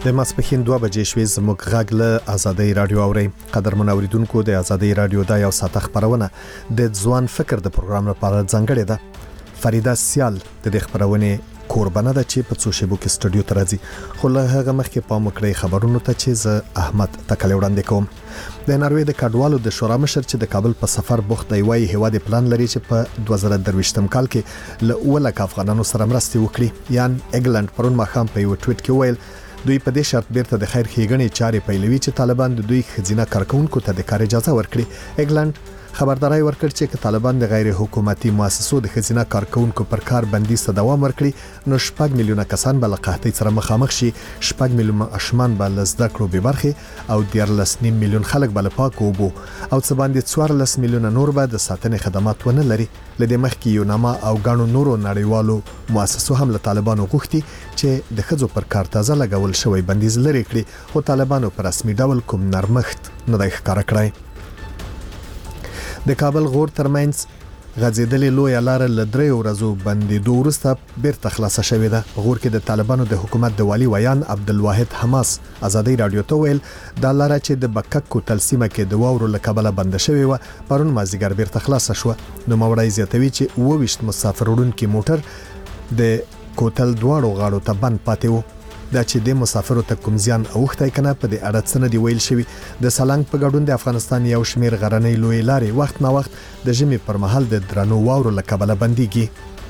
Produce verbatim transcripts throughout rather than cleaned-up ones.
د ماسپښین دوه بجې شوې زموږ غږ له ازادي رادیو اوري. قدرمن اوریدونکو د ازادي رادیو د یو ساعت خبرونه د ځوان فکر د پروګرام لپاره ځانګړې ده. فریدا سیال د دې خبرونه قربانه ده چې په څو شیبو کې سټوډیو ته راځي. خو له هغه مخکې پام وکړئ خبرونو ته چې زه احمد تکل وړاندې کوم. د ناروې د کډوالو د شورا مشر چې د کابل په سفر بوخت دی وايي هوا د پلان لري چې په دوه زره درویشتم کال کې له اولک افغانانو سره مرسته وکړي. یان انګلند پرون مخام په یو ټویټ کې ویل دوی په دې شرط بیرته د خیر ښېګڼې چارې پیلوي چې طالبان د دوی خزینه کارکونکو ته د کار اجازه ورکړي. انګلند خبرداري ورکړ چې طالبان د غیر حکومتي مؤسسو د خزینه کارکونکو پر کار بندیز ته دوام ورکړي نو شپږ میلیونه کسان بل قحطۍ سره مخامخ شي. شپږ میلیونه اشمان بل زده کړو به برخه او دیارلس نیم میلیون خلک بل پاک وبو او څه باندې څوارلس میلیونه نور به د ساتنې خدمات ونه لري. لدې مخکې یو نامه او غاڼو نورو نړیوالو مؤسسو هم له طالبانو غوښتي چې د خځو پر کار تازه لګول شوی بندیز لري کړي خو طالبانو پر رسمي ډول کوم نرمښت نه دی ښکاره کړی. د کابل غور ترمنځ غځېدلې لوی لار له درې ورځو بندیدو وروسته بیرته خلاصه شوې ده. غور کې د طالبانو د حکومت د والی ویان عبدالواحد حماس ازادي رادیو ته ویل دا لار چې د بکک کوتل سیمه کې د واورو له کبله بند شوې و پرون مازیګر بیرته خلاصه شو. نو موړی زیاتوي چې اوه ویشت مسافر وړونکي موټر د کوتل دواړو غاړو ته بند پاتې وو. دا چې د مسافرو ته کوم زیان اوختای کنه په دې اړه څه نه دی ویل شوی. د سالنګ په ګډون د افغانستان یو شمیر غرنۍ لوی لارې وخت نا وخت د ژمي پر مهال د درنو واورو له کبله بنديږي.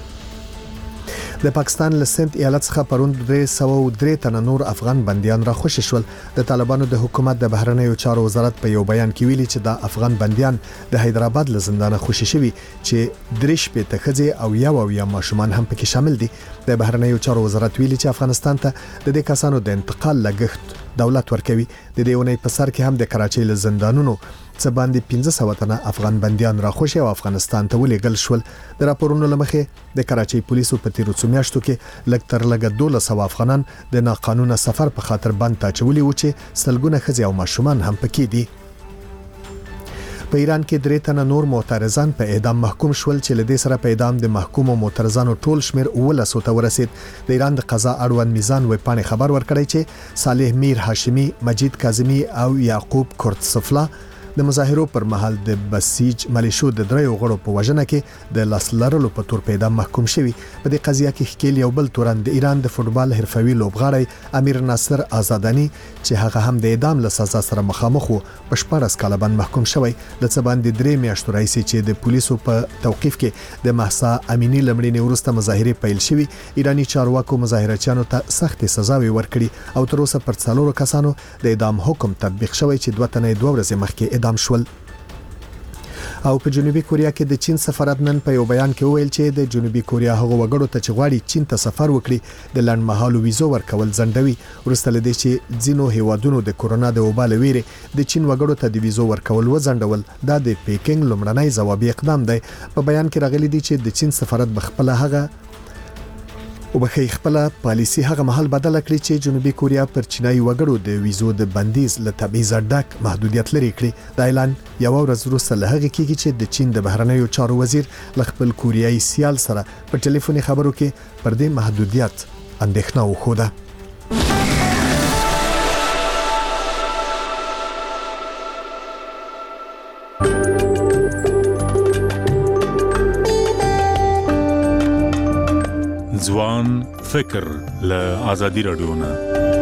د پاکستان له سند ایالت څخه پرون درې سوه او درې تنه نور افغان بنديان را خوشی شول. د طالبانو د حکومت د بهرنیو چارو وزارت په یو بیان کې ویلي چې د افغان بنديان د حیدرآباد له زندانه خوشی شوي چې درې شپې ته خځې او یو او یا ماشومان هم پکې شامل دي. د بهرنیو چارو وزارت ویلي چې افغانستان ته د دې کسانو د انتقال لګښت دولت ورکوي. د دې ونې په سر کې هم د کراچۍ له زندانونو څه باندې پنځه سوه تنه افغان بنديان راخوشي او افغانستان ته ولېږل شول. د راپورونو لمخې د کراچۍ پولیسو په تیرو څو میاشتو کې لږ تر لږه دولس سوه افغانان د ناقانونه سفر په خاطر بند ته اچولي و چې سلګونه ښځې او ماشومان هم پکې دي. په ایران کې درې تنه نور معترضان په اعدام محکوم شول چې لدې سره په اعدام د محکومو معترضانو ټول شمیر اوولس ته ورسید. د ایران د قضا اړوند میزان وې پاڼې خبر ورکړی چې صالح میر هاشمی، مجید کاظمی او یعقوب کورتسفلا د مظاهرو پر مهال د بسیج ملیشو د درېو غړو په وژنه کې د لاس لرلو په تور په اعدام محکوم شوی. په دې قضیه کې ښکیل یو بل تورن د ایران د فوتبال حرفوي لوبغاړی امیر ناصر آزادانی چې هغه هم د اعدام له سزا سره مخامخ وو په شپږ کاله باندې محکوم شوی. د څه باندې درې میاشتو راځي چې د پولیسو په توقیف کې د مهسا امینی لمړینې وروسته مظاهره پیل شوی. ایرانی چارواکو مظاهرچیانو ته سخت سزاوي ورکړي او تر اوسه پر څلورو کسانو د اعدام حکم تطبیق شوی چې دوه تنه دوه ورځې مخکې اعدام شول. او په جنوبي کوریا کې د چین سفارت نن په یو بیان کې ویل چې د جنوبي کوریا هغو وګړو ته چې غواړي چین ته سفر وکړي د لنډمهالو ویزو ورکول ځنډوي وروسته لدې چې ځینو هیوادونو د کورونا د وبا له ویرې د چین وګړو ته د ویزو ورکول وځنډول. دا د پیکینګ لومړنی ځوابي اقدام دی. په بیان کې راغلي دي چې د چین سفارت بخپله هغه او بخې خپل پالیسی هغه محل بدل کړی چې جنوبي کوریا پر چینایي وګړو د ویزو د بندیز له تبعیض ډک محدودیت لري کړی. دا اعلان یو ورځ وروسته له هغه کېږي چې د چین د بهرنیو چارو وزیر ل خپل کوریایي سیال سره په ټلیفوني خبرو کې پر دې محدودیت اندېښنه وښوده. ځوان فکر له ازادي رادیو نه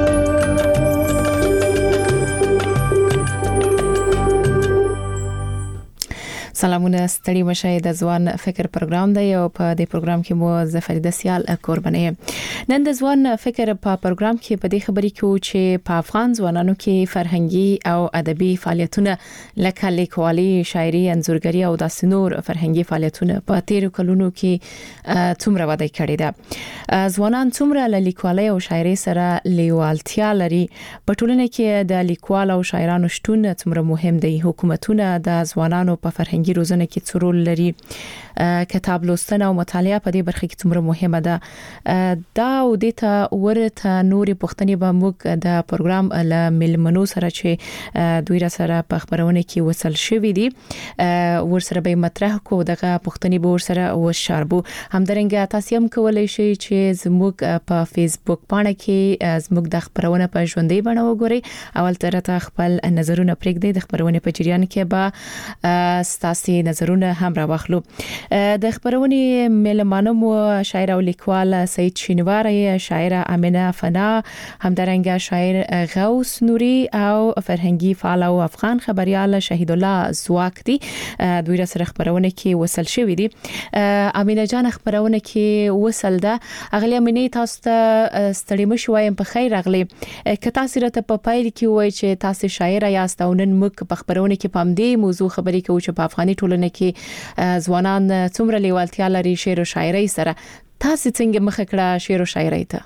سلامونه ستړي مشه د ځوان فکر پروګرام دی او په دې پروګرام کې مو زه فریده سیال قرباني. نن د ځوان فکر په پروګرام کې په دې خبرې کې چې په افغان ځوانانو کې فرهنګي او ادبي فعالیتونه لکه لیکوالي، شاعري، انځورګري او داسې نور فرهنګي فعالیتونه په تیرو کلونو کې څومره وده کړې ده. ځوانان څومره له لیکوالي او شاعري سره لیوالتیا لري. په ټولنه کې د لیکوال او شاعرانو شتون څومره مهم دی. حکومتونه د ځوانانو په فرهنګي فرهنګي روزنه کې څه رول لري کتاب لوستنه او مطالعه په دې برخه کې څومره مهمه ده دا او د ته ورته نوري پښتني به موږ د پروګرام له ملمنو سره چې دوی را سره په خبرونه کې وصل شوې دي ورسره به مطرح کو دغه پښتني به ورسره وشاربو همدارنګه تاسو هم کولای شئ چې زموږ په فیسبوک باندې کې زموږ د خبرونه په ژوندۍ بڼه وګورئ اول تر ته خپل نظرونه پرېږدئ د خبرونه په جریان کې به ستاسو نظرونه هم راوخلو د خبرونه ملمانو مو شاعر او لیکوال سید شینواری شاعر امینه فنا همدارنګه شاعر غوث نوري او فرهنګي فعال او افغان خبريال شهید الله زواک دي دوی را سره خبرونه کې وصل شوې دي امینه جان خبرونه کې وصل ده اغلی امینه تاسو ته ستړي مشوایم په خیر اغلی که تاسو راته په پایل کې وای چې تاسو شاعر یاست او نن موږ په خبرونه کې پام دی موضوع خبرې کوو چې په افغاني ټولنه کې ځوانان څومره لیوالتیا لري شعر او شاعري سره تاسو څنګه مخ کړه شعر او شاعري ته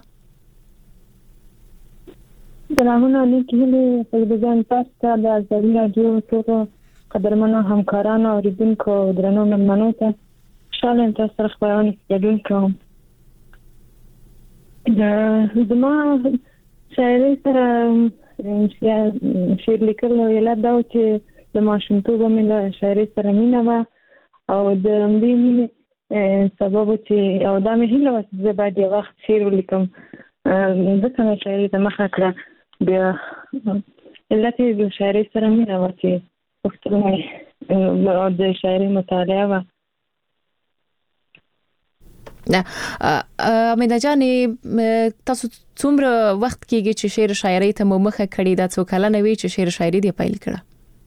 سلامونه علیکم په ځان تاسو ته د ازادي رادیو ټولو قدرمنو همکارانو او ریډونکو درنو مېلمنو ته شالن تاسو سره خبرونه ګډون کوم د زما شاعري سره شعر لیکل یو لاد او چې د ماشومتوب مې له شاعري سره مینه و او د دې مینې سبب چې او دا مې هیله و چې زه باید یو وخت شعر ولیکم ځکه مې شاعري ته مخه کړه بیا علت یې د شاعري سره مینه و چې پښتو د شاعري مطالعه و نه امینه جانې تاسو څومره وخت کېږي چې شعر شاعري ته مو مخه کړې دا څو کلونه وی چې شعر شاعري دی پیل کړه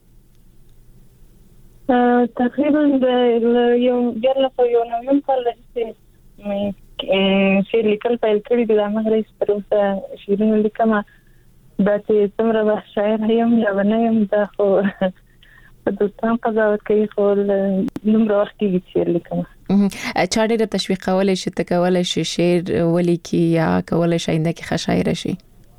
تقریبا د یو جلسه یو نوم کال چې مې شعر لیکل پیل کړی د هغه پر اوسه شعرونه لیکم دا چې څومره وخت شاعر یم یا نه یم دا خو په دوستان قضاوت کوي خو نومره وخت کې شعر لیکم چا ډېر تشویق کولای شي ته کولای شي شعر ولیکي یا کولای شي نه کې خشاعر شي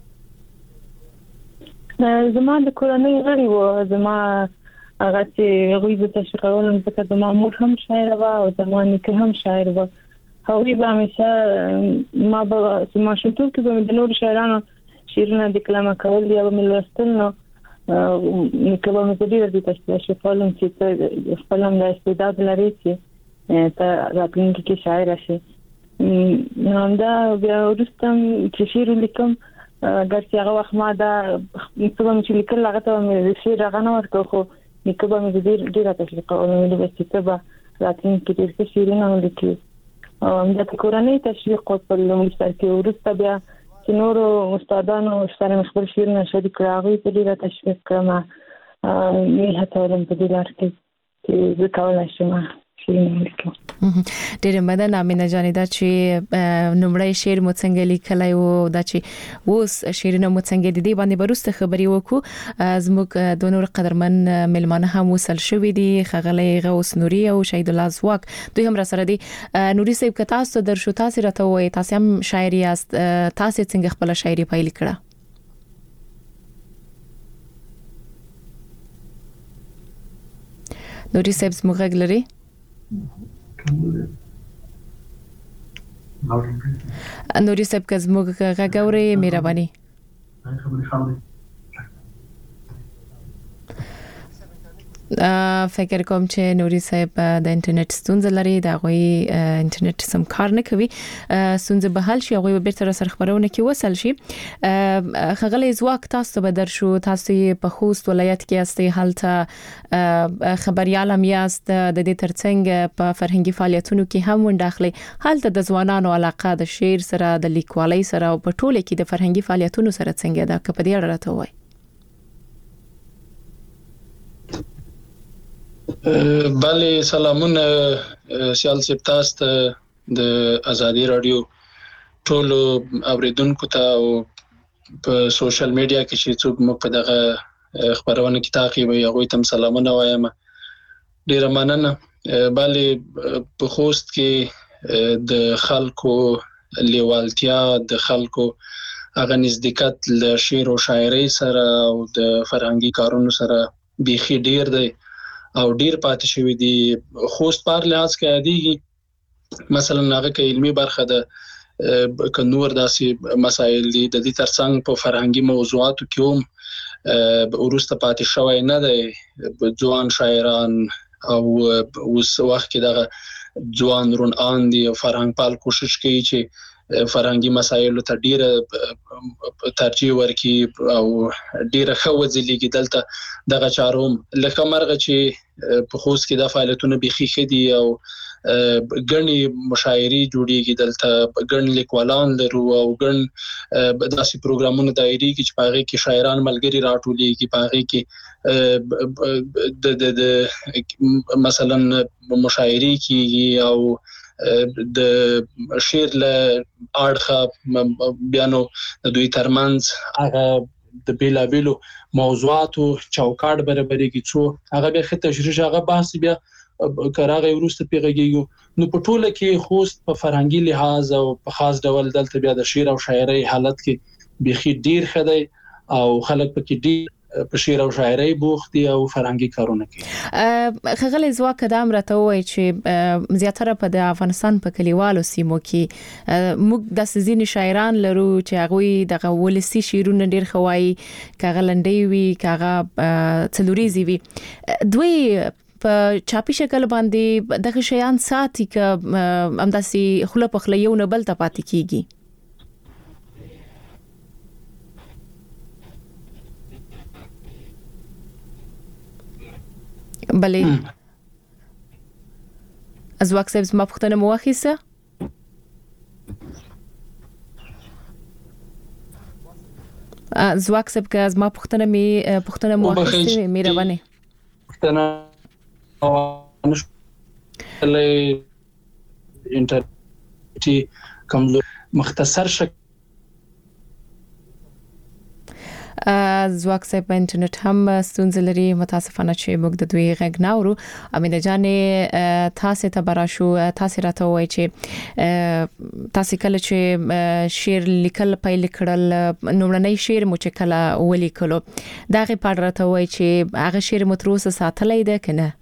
زما د کورنۍ غړي وو زما هغه چې غوي د تشویق کولم ځکه زما مور هم شاعر و او زما نیکه هم شاعر و هغوی به همیشه ما به ما شوتو کې به د نور شاعرانو شعرونه د کلمه کول یا به لوستل نو نیکه به مې ډېر د تشویق کولم چې خپل هم د استعداد لري چې ته راتلونکي کې شاعر شي نو دا بیا وروسته چې شعر لیکم ګرځي هغه وخت ما دا څه به چې لیکل هغه ته مې شعر هغه نه ورکړ خو نیکه به مې ډېر ډېر تشویق کولم چې ته به راتلونکي کې ډېر شعرونه ولیکې او همدا کورنۍ تشویق په لومړي سر کې وروسته بیا چې نورو استادانو سره خپل شعرونه شریک کړل هغوی ته ډېر تشویق کړم مې هڅولم په دې لار کې چې زه کولی شم ډېر مدن امینه جانې دا چې نومړی شعر مو څنګه لیکلی او دا چې اوس شعرونه مو څنګه دي باندې وروسته خبرې وکړو زموږ د نور قدرمن ملمانه هم وصل شوي دي ښاغلی غوث نوري او شهید الله زواک دوی هم را سره دي نوري صاحب که تاسو درشو تاسو راته وایي تاسو هم شاعر یاست تاسو څنګه خپل شاعري پیل کړه نوري صاحب زموږ غږ لري نوري صاحب که زموږ غږ اورئ مهرباني فکر کوم چې نوري صاحب د انټرنیټ ستونزه لري دا غوي انټرنیټ سم کار نه کوي ستونزه به حل شي غوي به تر سره خبرونه کې وصل شي خغلی زواک تاسو به درشو تاسو په خوست ولایت کې استي حالته خبريال هم یاست د دې ترڅنګ په فرهنګي فعالیتونو کې هم ونداخلي حالته د ځوانانو علاقه د شعر سره د لیکوالۍ سره او په ټوله کې د فرهنګي فعالیتونو سره څنګه دا په دې اړه راته وایي بله سلامونه سیال صاحب تاسو ته د ازادي رادیو ټولو اوریدونکو ته او په سوشل میډیا کې چې څوک مو په دغه خبرونه کې تعقیبوي هغوی ته سلامونه وایم ډیره مننه بله په خوست کې د خلکو لیوالتیا د خلکو هغه نزدېکت له شعر او شاعرۍ سره او د فرهنګي کارونو سره بیخي ډیر دی او ډیر پاتې شوی دي. خوست پر لحاظ کې یادېږي مثلا هغه کې علمي برخه ده ک نور داسې مسایل دي د دې ترڅنګ په فرهنګي موضوعاتو کې هم ورسته پاتې شوی نه دی. ځوان شاعران او اوس وخت کې دغه ځوان رونان دي او فرهنګ پال کوشش کوي چې فرهنګي مسایلو ته ډیره ترجیح ورکړي او ډیره خوځلېږي. دلته دغه چاروم لکه مرغه چې په خوست کې د فعالیتونو بيخي خدي او ګڼي مشاعري جوړيږي. دلته ګڼ لیکوالان لرو او ګڼ داسې پروګرامونه دایري چې په هغه کې شاعران ملګری راټولېږي. په هغه کې د د د مثلا مشاعري کیږي او د شعر له اړخه بیانو د دوی ترمنځ هغه د بیلابیلو موضوعاتو چوکاټ برابرېږي چې هغه به خته تشریح هغه بحث بیا کراغه ورسته پیغږي. نو په ټوله کې خوست په فرهنګي لحاظ او په خاص ډول دلته بیا د شعر او شاعري حالت کې بيخي ډیر خدای او خلک پکې ډیر په شعر او شاعري بوخت دي او فرهنګي کارونه کوي. خغل زواک دام راته وای چې زیاتره په د افغانستان په کلیوالو سیمو کې موږ د سزین شاعران لرو چې هغه د ولسی شعرونه ډیر خوای کاغلندې وی کاغه څلوريزي وی دوی په چاپی شکل باندې دغه شیان ساتي ک امداسي خله په خله یو نه بل ته پاتې کیږي. بلې از واکسب ما پختنه موخیسه از واکسب که از ما پختنه می پختنه موخیسه میروانه پختنه اوانش له انټرنیټي کمزور مختصر شک زواک صاحب انټرنیټ هم ستونزې لري متاسفانه چې موږ د دوی غږ ناورو. امینه جانې تاسو ته براشو تاسو راته وای چې تاسو کله چې شعر لیکل پیل کړل نومړنی شعر مو چې کله ولیکلو دا غي پړ راته وای چې هغه شعر متروسه ساتلې ده کنه؟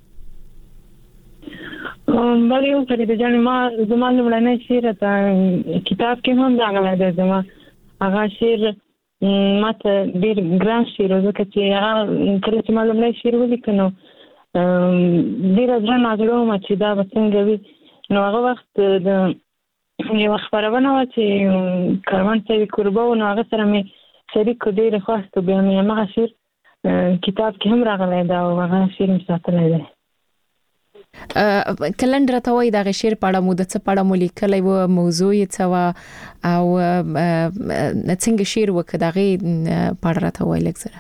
بلې یو کړي د جانې ما زموږ نومړنی شعر ته کتاب کې هم راغلی دی. زموږ هغه شعر ماته ډیر ګران شعر وکړ چې هغه کله چې معلوم نه شعر ولیکنو ډیر ځان اغلو ما چې دا څنګه وي. نو هغه وخت د یو خبرونه و چې کاروان ته قربو نو هغه سره مې شریک ډیر خواسته بیا مې هغه شعر کتاب کې هم راغلی دا او هغه شعر مې ساتلی دی. کلندر ته وای د شعر په اړه مو د څه په اړه مو لیکلی و موضوع یې څه و او څنګه شعر وکړ دغه په اړه راته وای لږ.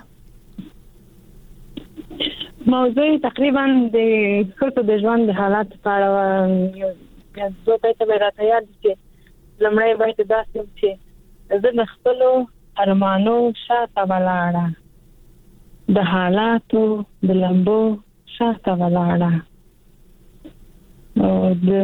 موضوع تقریبا د خلکو د ژوند د حالات په اړه یو څه ته به راته یاد چې لمړی باید داسې چې زه د خپل ارمانو شاته ولاړه د حالاتو د لمبو شاته ولاړه او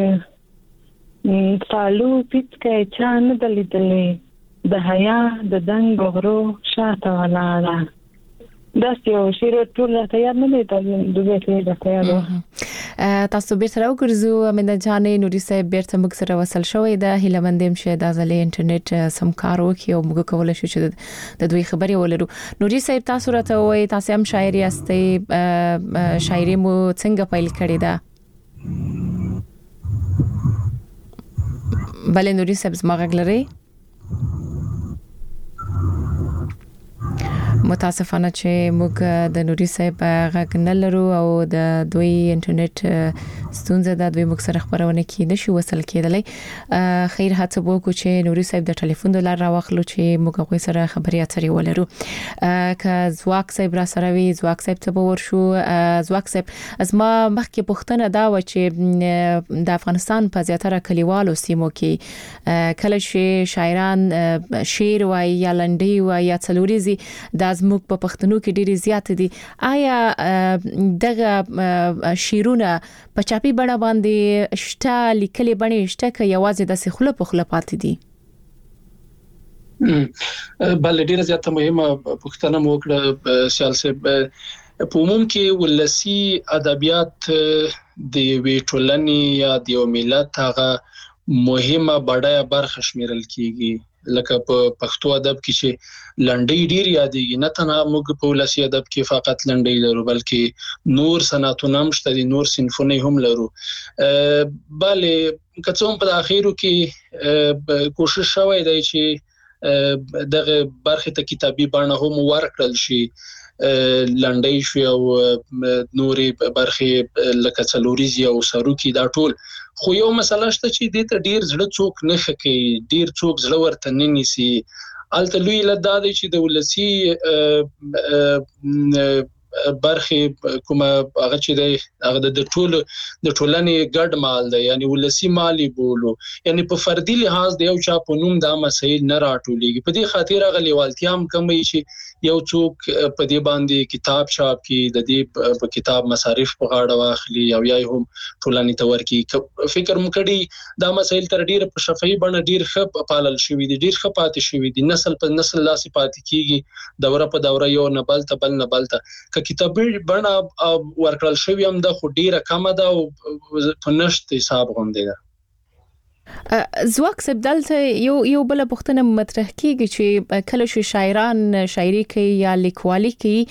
د فالو پیڅکې چا نه دلیدلې د حیا د دنګ غرو شاته ولاړه دا یو شعر ټول ته یاد نه دی د دې ته د یاد تاسو به سره وګرځو امینه جانې نوري صاحب بیرته موږ سره وصل شوې ده هله مندم شه د ځلې انټرنیټ سم کار وکي او موږ کولای شو چې د دوی خبرې ولرو. نوري صاحب تاسو راته وای تاسو هم شاعري استي شاعري مو څنګه پیل کړې ده؟ بله نوري صاحب زما غږ لري؟ متاسفانه چې موږ د نوري صاحب غږ نه لرو او د دوی انټرنیټ ستونزه ده دوی موږ سره خبرونه کې نشو وصل کېدلی. خیر هڅه وکړو چې نوري صاحب د ټلیفون د لار راوخلو چې موږ غوي سره خبرې اترې ولرو. که زواک صاحب را سره وي زواک صاحب ته ورشو. زواک صاحب از ما مخکې پوښتنه دا و چې د افغانستان په زیاتره کلیوالو سیمو کې کله چې شاعران شعر وایي یا لنډي وایي یا څلوريزي د زموږ په پښتنو کې ډېری زیات دي. آیا دغه شیرونه په چاپی بڼه باندې شته لیکلي بڼه شته که یوازې د سخله په خله پاتې دي؟ بل ډیره زیاته مهمه پښتنه موکړه سیال صاحب په عموم کې ولسی ادبیات د وی ټولنې یا د یو ملت هغه مهمه بډایه برخه شمیرل کیږي. لکه په پښتو ادب کې چې لنډۍ ډیر یادېږي، نه تنها موږ په ولسی ادب کې فقط لنډۍ لرو بلکې نور صنعتونه هم شته دي، نور صنفونه هم لرو. بلې که څه هم په اخیرو کې کوشش شوی دی چې دغه برخه ته کتابي بڼه هم ورکړل شي، لنډۍ شو او نورې برخه لکه څلوریزي او سروکي دا ټول. خو یو مسله شته چې د ته ډیر زړه څوک نه خکې، ډیر څوک زړه ورته نه نیسي. الته لوی لدا دی چې د ولسی برخه کومه هغه چې دی هغه د ټول د ټولنې ګډ مال دی، یعنی ولسی مالی بولو، یعنی په فردي لحاظ د یو چا په نوم دا مسایل نه راټولېږي. په دې خاطر هغه لیوالتیا هم کموي چې یو څوک په دې باندې کتاب چاپ کړي، د دې په کتاب مصارف په غاړه واخلي او یا هم ټولنې ته ورکړي. فکر مکړي دا مسایل تر ډیره په شفاهي بڼه ډیر ښه پالل شوی دي، ډیر ښه پاتې شوی دي، نسل په نسل لاسې پاتې کیږي، دوره په دوره یو نه بل ته بل نه بل ته. که کتابي بڼه ورکړل شوی هم د خو ډیره کمه ده او په نشت حساب غونډه ده. زواک سبدلته یو یو بل پښتنه مطرح کیږي چې کله چې شاعران شاعري کوي یا لیکوالي کوي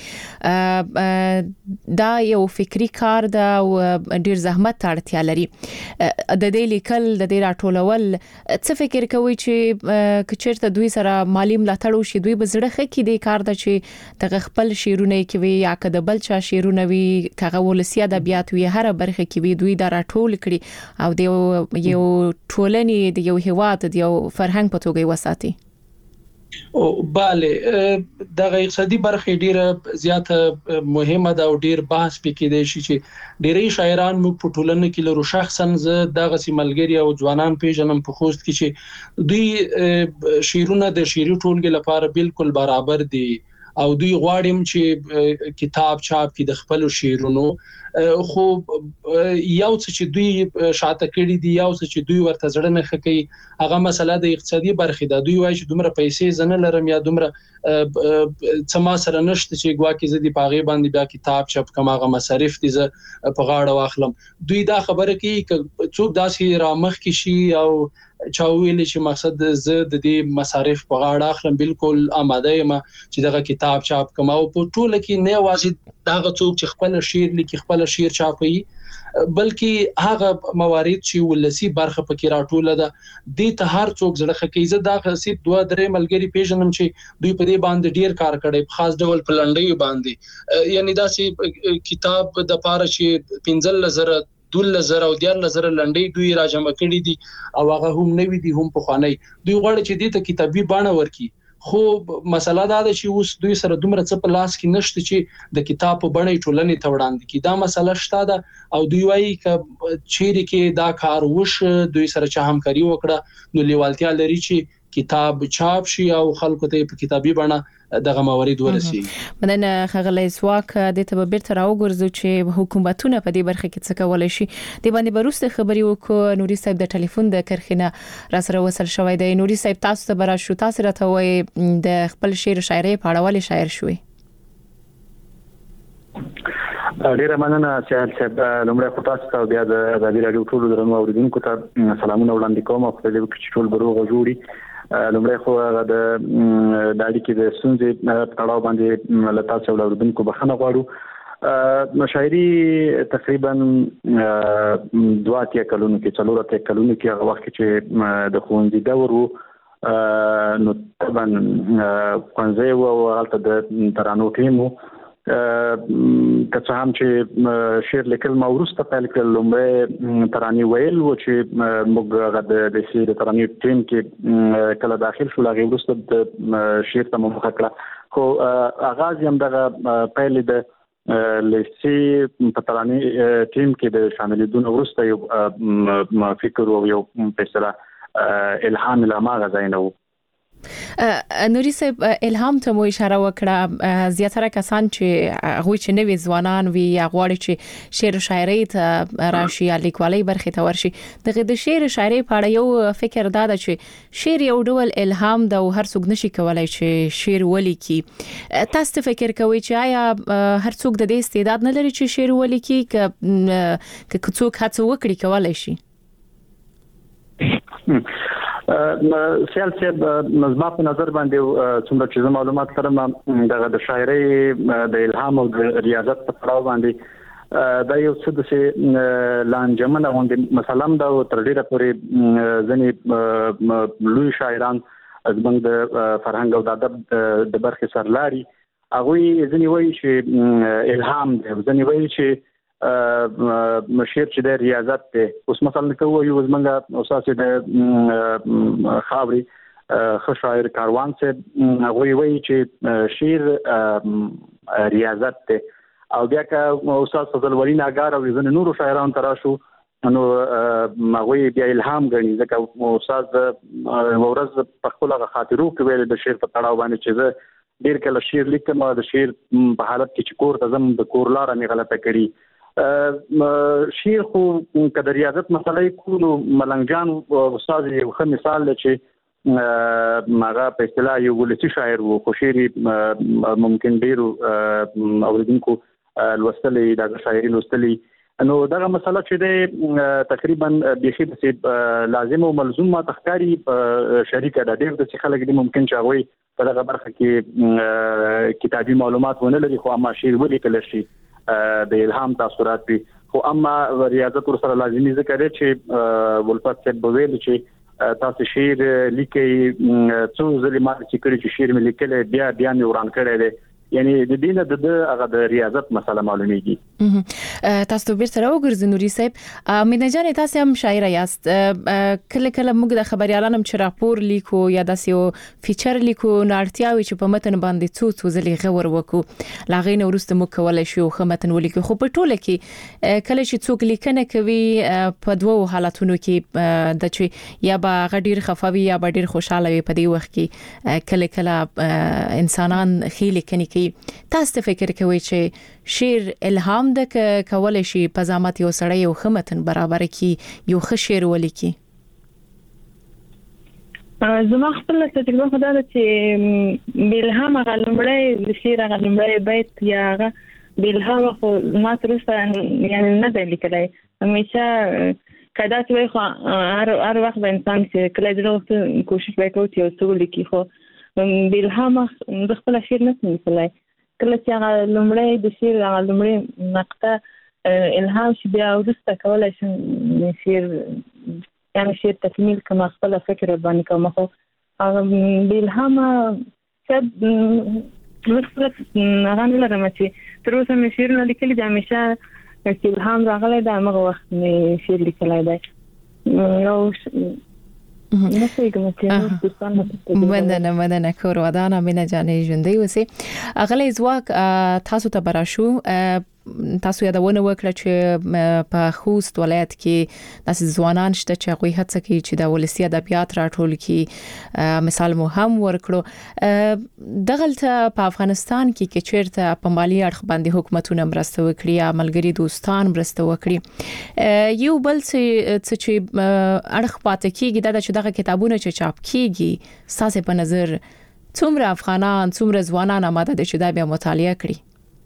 دا یو فکری کار ده او ډیر زحمت اړتیا لري. د دې لیکل د دې راټولول څه فکر کوي چې کچېرته دوی سره مالی ملاتړ وشي، دوی به زړه خکې دې کار ده چې دغه خپل شعرونه کوي یا کده بل چا شعرونه وي، کغه ولسی ادبیات وي، هر برخه کې وي دوی دا راټول کړي او د یو ټولنې د یو هیواد د یو فرهنګ په توګه وساتي. او bale دغه اقتصادي برخه ډیره زیاته مهمه ده او ډیر بحث پکې دی چې ډیری شاعران مو په ټولنه کې لرو. شخصا زه دغه سیملګری او ځوانان پیژنم په خوست کې چې دوی شعرونه د شعري ټولګي لپاره بالکل برابر دي او دوی غواړم چې کتاب چاپ کړي د خپل شعرونو، خو یو څه چې دوی شاته کړي دي، یو څه چې دوی ورته زړه نه خکې، هغه مسله د اقتصادي برخې ده. دوی وایي چې دومره پیسې زنه لرم یا دومره څه ما سره نشته چې ګواکې زه دې پاغي باندې بیا کتاب چاپ کوم، هغه مصارف دي زه په غاړه واخلم. دوی دا خبره کوي چې څوک داسې رامخ کې شي او چا ویل چې مقصد زه د دې مصارف په غاړه اخلم، بالکل آماده یم چې دغه کتاب چاپ کوم. او په ټوله کې نه واجب دغه څوک چې خپل شعر لیکي، خپل شعر چاپي، بلکې هغه موارد چې ولسی برخه پکې راټوله ده د ته هر څوک زړه خکې. زه دا خاصیت دوه درې ملګری پیژنم چې دوی په دې باندې ډیر کار کړي، په خاص ډول په لنډۍ باندې، یعنی دا چې کتاب د پاره چې پنځل زره دول زره او دیار زره لنډۍ دوی راجمع کړي دي او هغه هم نوې دي هم په خواني. دوی غواړي چې دې ته کتابي بڼه ورکړي، خو مسله دا ده چې اوس دوی سره دومره څه په لاس کې نشته چې د کتاب په بڼه ټولنې ته وړاندې کړي. دا مسله شته ده او دوی وایي ک چیرې کې دا کار وش دوی سره چې همکاري وکړه نو لیوالتیا لري چې کتاب چاپ شي او خلکو ته په کتابي بڼه دغه موارد ورسي. مننه خغلی سواک د ته بیرته راوګرځو چې حکومتونه په دې برخه کې څه کولای شي. د باندې بروسته خبري وکړو. نوري صاحب د ټلیفون د کرخنه را سره وصل شوی دی. نوري صاحب تاسو ته برا شو، تاسو راته وای د خپل شعر شاعري په اړه ولې شاعر شوي؟ ډیره مننه چې صاحب لمړی خو تاسو ته بیا د ازادي راډیو ټول درنو اوریدونکو ته سلامونه وړاندې کوم او په دې کې ټول بروغه جوړي. لمړی خو د داړي کې د سونځې تړاو باندې لتا څو اوریدونکو بخښنه غواړو. شاعري تقریبا دوه اتیا کلونو کې څلور اتیا کلونو کې هغه وخت چې د خوندې دور وو نو طبعا کوانځي او حالت د ترانو ټیمو که څه هم چې شعر لیکل ما ورسته پیل کړل، لومړی ترانې ویل و چې موږ هغه د شعر ترانې ټیم کې کله داخل شو، هغه ورسته د شعر ته مخه کړه. خو آغاز هم دغه پیل د لسی په ترانې ټیم کې د شاملېدون ورسته یو فکر او یو فیصله الهام الهام غځاینه و نوري صاحب الهام ته مو اشاره وکړه زیاتره کسان چې هغه چې نوې ځوانان وي یا غواړي چې شعر او شاعري ته راشي یا لیکوالۍ برخه ته ورشي دغه د شعر او شاعري په اړه یو فکر دا ده چې شعر یو ډول الهام ده او هر څوک نشي کولای چې شعر ولیکي. تاسو فکر کوئ چې آیا هر څوک د دې استعداد نه لري چې شعر ولیکي که که څوک هڅه وکړي کولای شي؟ سیال صاحب نظم په نظر باندې څومره چې معلومات لرم دغه د شاعري د الهام او د ریاضت په اړه باندې دا یو څه د لانجمنه غونډه مثلا دا تر ډیره پورې ځنې لوی شاعران زموږ د فرهنګ او د ادب د برخې سرلاري هغه ځنې وایي چې الهام دی، ځنې وایي چې مشیر چې د ریاضت ته اوس مثلا کوو یو زمونږ اساس د خاوري خو شاعر کاروان څخه هغه وایي چې شعر ریاضت ته او بیا که استاد فضل ولی ناګار او ځنه نورو شاعرانو تراشو نو هغه بیا الهام غني ځکه استاد ورځ په خپل خاطرو کې ویل د شعر په تړاو باندې چې ډیر کله شعر لیکم او د شعر په حالت کې چې کور ته زم د کور لار نه غلطه کړی شعر خو کله ریاضت مسلې کولو ملنګ جان استاد یو ښه مثال دی چې هغه په اصطلاح یو ولسی شاعر وو خو شعر ممکن ډیرو اوریدونکو لوستلې دا شاعري لوستلې نو دا مسله چې د تقریبا بيخي د لازم او ملزوم ما تخکاری شریکه د ډیر د خلک دي ممکن چې هغه په دغه برخه کې کتابي معلومات ونه لري خو اما شعر ولیکل شي د الهام تاثرات دي خو اما ریاضت ور سره لازمي ذکر دی چې ولفت صاحب ویل چې تاسو شعر لیکي څو ځلې ما چې کړی چې شعر مې لیکل بیا بیا مې وران کړی دی یعنی د دینه د هغه د ریاضت مسله معلومیږي. تاسو به سره وګرځئ نوري صاحب مینه جان تاسو هم شاعر یاست کله کله موږ د خبريالانو چې راپور لیکو یا د سیو فیچر لیکو نارتیاوي چې په متن باندې څو څو ځلې غور وکړو لاغې نو ورسته مو کولای شو خو متن ولیکو خو په ټوله کې کله چې څوک لیکنه کوي په دوو حالتونو کې د چې یا با غډیر خفوي یا با ډیر خوشاله وي په دې وخت کې کله کله انسانان خېل کني تاسو فکر کوئ چې شعر الهام د کولای شي په زامت یو سړی یو خمتن برابر کی یو ښه شعر ولیکي؟ زما خپل تجربه خدا ده چې بالهام غلمړی د شعر غلمړی بیت یا بالهام خو ما تر اوسه یعنی نه دی لیکلی همیشه کدا چې خو هر هر وخت انسان چې کله دغه کوشش وکړي چې یو څه لیکي خو بالهام د خپل شعر نه مثلای کله چې هغه لومړی د شعر هغه لومړی نقطه الهام شي بیا ورسته کولای شم شعر یعنی شعر تکمیل کما خپل فکر باندې کوم خو هغه بالهام چې مثلا هغه نه لرم چې تر اوسه مې شعر نه لیکلي د همیشه چې الهام راغلی د هغه وخت مې شعر لیکلی دی یو مننه مننه کور ودانه مینه جانې ژوندۍ اوسې اغلی ځواک تاسو ته براشو تاسو یادونه وکړه چې په خوست ولایت کې داسې ځوانان شته چې هغوی هڅه کوي چې د ولسي ادبیات راټول کړي مثال مو هم ورکړو دغلته په افغانستان کې چې چیرته په مالی اړخ باندې حکومتونه مرسته وکړي یا ملګری دوستان مرسته وکړي یو بل څه چې اړخ پاتې کیږي دا چې دغه کتابونه چې چاپ کیږي ستاسو په نظر څومره افغانان څومره ځوانان آماده دي چې دا بیا مطالعه کړي؟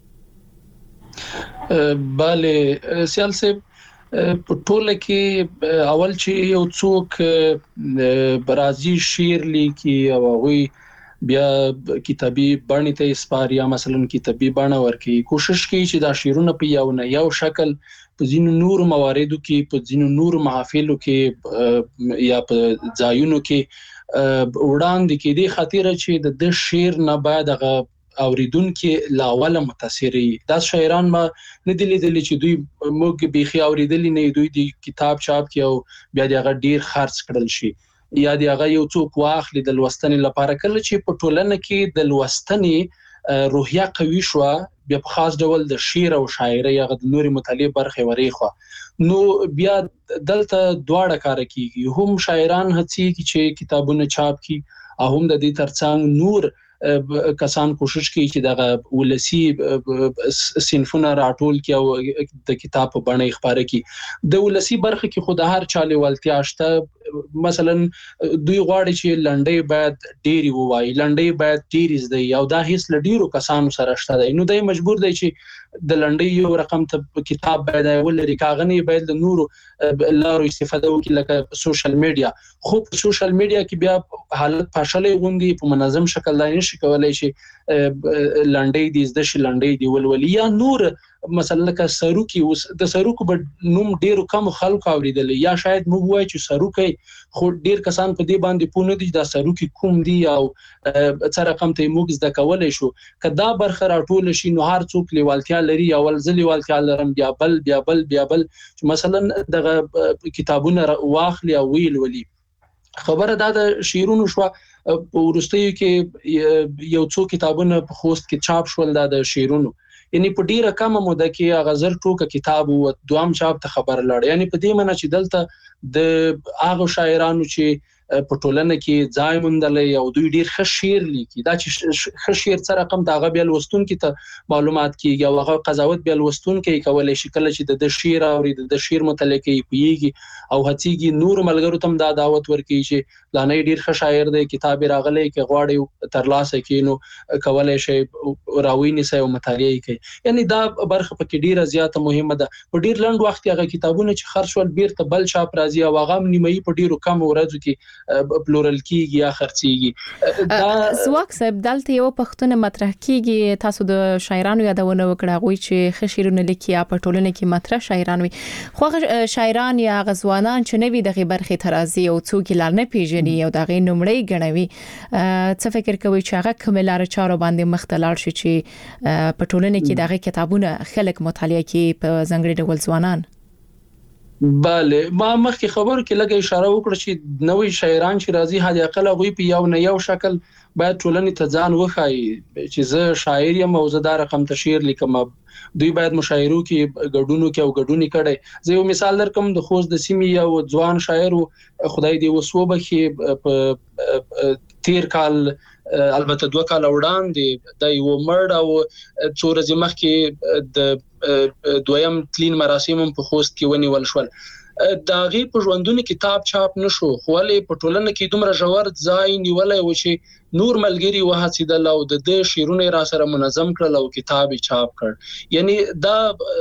bale سیال صاحب په ټوله کې اول چې یو څوک برازي شعر لیکي او هغه بیا کتابي باندې ته اسپاریا مثلا کتابي باندې ورکی کوشش کوي چې دا شعرونه په یو نه یو شکل په ځینو نور مواردو کې په ځینو نور محافلو کې یا په ځایونو کې وړاندې کې د خاطر چې د شعر نه بعد هغه اوریدونکو لا اوله متاثري دا شاعران ما نه دي لیدلې چې دوی موږ بيخي اوریدلې نه دوی د کتاب چاپ کې او بیا دغه ډیر خرڅ کړل شي یا دغه یو څوک واخلي د لوستنې لپاره کله چې په ټولنه کې د لوستنې روحیه قوي شو بیا په خاص ډول د شعر او شاعري هغه د نوري مطالعه برخه وريخه نو بیا دلته دواړه کار کوي هم شاعران هڅي چې کتابونه چاپ کړي هم د دې ترڅنګ نور کسان کوشش کوي چې دغه ولسی صنفونه راټول کړي او د کتاب په بڼه خبره کړي. د ولسی برخه کې خو د هر چا لیوالتیا شته. مثلا دوی غواړي چې لنډۍ باید ډېری ووایي، لنډۍ باید ډېری زده او دا هیڅ لډیرو کسانو سره شته دی. نو دای مجبور دی چې د لنډۍ یو رقم ته کتاب باید ولري، کاغنی باید د نورو لارو استفاده وکړي لکه سوشل میډیا. خو په سوشل میډیا کې بیا حالت پاشلې غوندي په منظم شکل دای نشي کولای شي لنډۍ دې زده شي، لنډۍ دې ولولي یا نور مثلا لکه سروکی. اوس د سروکو په نوم ډیرو کم خلکو اوریدل یا شاید موږ وایو چې سروکی، خو ډیر کسان په دې باندې پوه نه دي دا سروکی کوم دی او څه رقم ته موږ زده کولای شو. کدا برخه راټول شي نو هر څوک لیوالتیا لري، اول ځل لیوالتیا لرم بیا بل بیا بل بیا بل مثلا دغه کتابونه واخلي او ویل ولي. خبره دا د شیرونو شو په ورستیو کې یو څو کتابونه په خوست کې چاپ شول د شیرونو، یعنی په ډیره کمه موده کې غزر ټوکه کتاب او دوام چاپ ته خبر لاړ. یعنی په دې معنی چې دلته د هغه شاعرانو چې په ټولنه کې ځای موندلې او دوی ډیر ښه شعر لیکي، دا چې ښه شعر څه رقم دا غو بیا لوستون کې ته معلومات کیږي او هغه قضاوت بیا لوستون کې کولای شي کله چې د شعر او د شعر متعلق پیږي او هڅيږي نور ملګرو ته دا دعوت ورکړي چې لانه ډیر ښه شاعر دی، کتاب راغلی کې غواړي ترلاسه کینو کولای شي راویني سي او مطالعه کوي. یعنی دا برخه پکې ډیره زیاته مهمه ده. په ډیر لنډ وخت کې هغه کتابونه چې خرڅول بیرته بل چاپ راځي او هغه نیمایي په ډیرو کم ورځو کې پلورل کیږي یا خرڅيږي. دا زواک صاحب دلته یو پښتون مطرح کیږي، تاسو د شاعرانو یادونه وکړه غوي چې خشیرونه لیکي په ټولنه کې مطرح شاعران وي، خو شاعران یا غزوانان چې نوی دغه برخه ترازی او څوک لار نه پیژني او دغه نمړی غنوي، څه فکر کوي چې هغه کوم لار چارو باندې مختلال شي چې په ټولنه کې دغه کتابونه خلک مطالعه کوي په ځنګړي ډول ځوانان؟ bale ما مخکې خبرو کې لږه اشاره وکړه چې نوې شاعران چې راځي هدي اقل غوي په یو نه یو شکل باید ټولنې ته ځان وخایي چې زه شاعر یم او زه دا رقم ته شعر لیکم. دوی باید مشاعرو کې ګډونو کې او ګډونی کړي. زه یو مثال درکم، د خوست د سیمې یو ځوان شاعر خدای دې وسوبه کې په تیر کال البته دوه کال وړاندې د یو مړ او څو ورځې مخکې د دویم تلین مراسم په خوست کې ونیول شول. دا غي په ژوندونی کتاب چاپ نشو، خو ولې په ټولنه کې دومره ژور ځای نیولای و چې نور ملګری وهڅیدل او د د شیرونه را سره منظم کړل او کتاب چاپ کړ. یعنی دا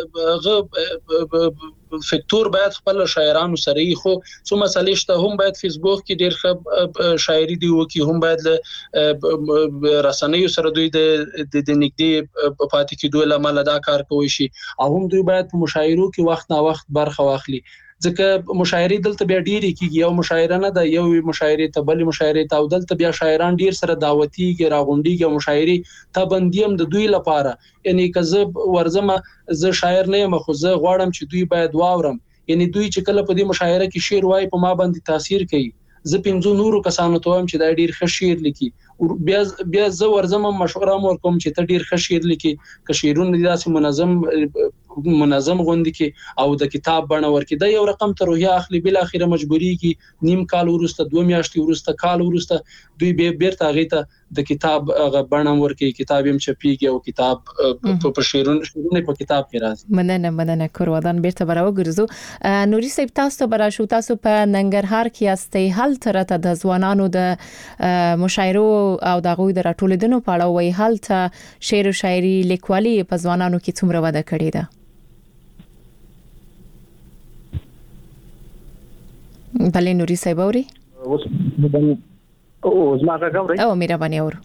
فکتور باید خپل شاعرانو سره خو څو مسلې شته، هم باید فیسبوک کې ډیر ښه شاعري دی وکي، هم باید له رسنیو سره دوی د د نږدې پاتې کېدو لامل دا کار کوي شي، او هم دوی باید په مشاعرو کې وخت نا وخت برخه واخلي. ځکه مشاعري دلته بیا ډیره کیږي، یو مشاعره نه ده، یو مشاعره ته بل مشاعره ته، او دلته بیا شاعران ډیر سره دعوتيږي راغونډيږي او مشاعري ته بندیم د دوی لپاره. یعنی کزه ورزمه زه شاعر نه یم، خو زه غواړم چې دوی باید واورم. یعنی دوی چې کله په دې مشاعره کې شعر وایي په ما باندې تاثیر کوي. زه پنځو نورو کسانو ته وایم چې دا ډیر ښه شعر لیکي، بیا بیا زه ورزمه مشوره مور کوم چې ته ډیر ښه شعر لیکي، که شعرونه داسې منظم منظم غوندي کې او د کتاب بڼه ورکې دا یو رقم ته روحیه اخلي، بل اخیره مجبوریږي نیم کال ورسته دوه میاشتې ورسته کال ورسته دوی به بیرته غیته د کتاب بڼه ورکې، کتاب هم چپیږي او کتاب په شعرونه شعرونه په کتاب کې راځي. مننه مننه کورودان بیرته براو ګرځو. نوري صاحب تاسو برا شو، تاسو په ننګرهار کې استئ، هل ترته د ځوانانو د مشاعرو او د غوي د راټولېدنو په اړه وایي هل ته شعر او شاعري لیکوالي په ځوانانو کې څومره وده کړې ده؟ بله نوري صاحب اوري اوس اوس ما راغوري او میرا باندې اور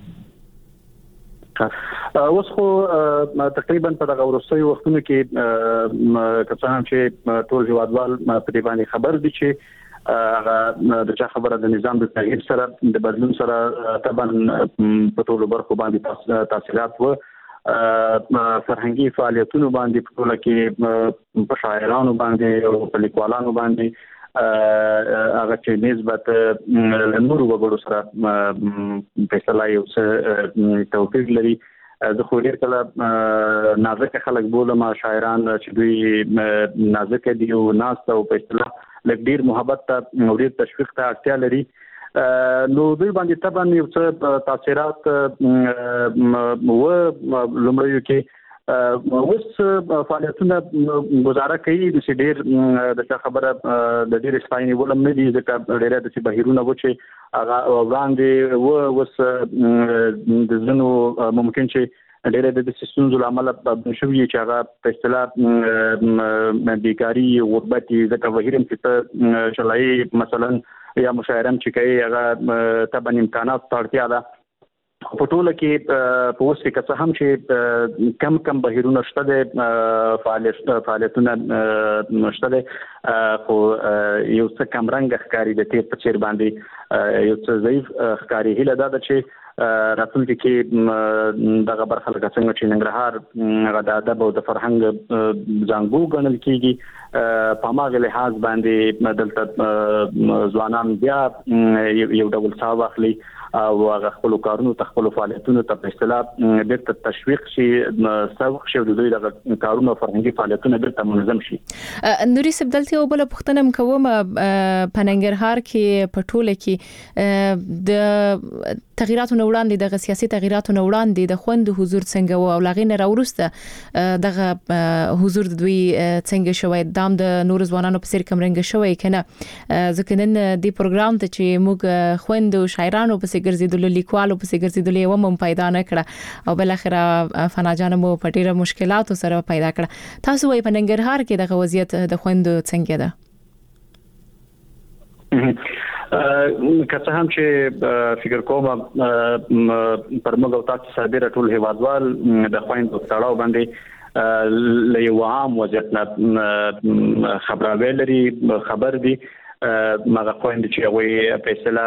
اوس خو تقریبا په دغه ورستیو وختونو کې کسان چې ټول هیوادوال په دې باندې خبر دي چې هغه د چا خبره د نظام د تغییر سره د بدلون سره طبعا په ټولو برخو باندې تاثیرات و فرهنګي فعالیتونو باندې په ټوله کې په شاعرانو باندې او په لیکوالانو باندې هغه چې نسبت نورو وګړو سره په اصطلاح یو څه توپیر لري. زه خو ډېر کله نازک خلک بولم شاعران چې دوی نازک دي او ناست او په اصطلاح لږ ډېر محبت ته او ډېر تشویق ته اړتیا لري. نو دوی باندې طبعا یو څه تاثیرات و لومړیو کې اوس فعالیتونه گزاره کوي د ډېر د خبره د ډېر سپاینې ولم نه دي ځکه ډېر د بهیرونه و چې هغه وړاندې و اوس د ځنو ممکن چې ډېر د سیستمونو لامل شوی چې هغه په اصطلاح بیکاری غربت ځکه بهیرم چې شلای مثلا یا مشاعرم چې کوي هغه طبعا امکانات اړتیا ده په ټوله کې په اوس کې څه هم چې کم کم بهیرونه شته د فعالیت فعالیتونه شته خو یو څه کم رنګ ښکاری د تیر په چیر باندې یو څه ضعیف ښکاری هله ده چې راتلونکي کې دغه برخه لکه څنګه چې ننګرهار هغه د ادب او د فرهنګ ځانګو ګڼل کېږي په هغه لحاظ باندې دلته ځوانان بیا یو ډول څه واخلي او هغه خپل کارونو تخپل فعالیتونو ته په اصطلاح بیرته تشویق شي سبق شي د دوی د کارونو فرهنګي فعالیتونه بیرته منظم شي. نوري سبدلتي او بل پختنه کوم په ننګرهار کې په ټوله کې د تغیراتو وړاندې د سیاسي تغیراتو وړاندې د خوند حضور څنګه او لغینه راورسته دغه حضور د دوی څنګه شوی دام د نور ځوانانو په سر کمرنګ شوی کنه ځکه نن دی پروګرام ته چې موږ خوند او شاعرانو په ګرځیدل لیکوالو په ګرځیدل یو مم پیدا نه کړه او بل اخره فناجان مو په ډیره مشکلاتو سره پیدا کړه. تاسو وايي په ننګرهار کې د وضعیت د خوند څنګه ده؟ که څه هم چې فکر کوم پر موږ او تاسو سره ټول هیوادوال د خوند تړاو باندې له یو عام وضعیت خبرونه لري خبر دي مغه خويند چې وي په اصطلاح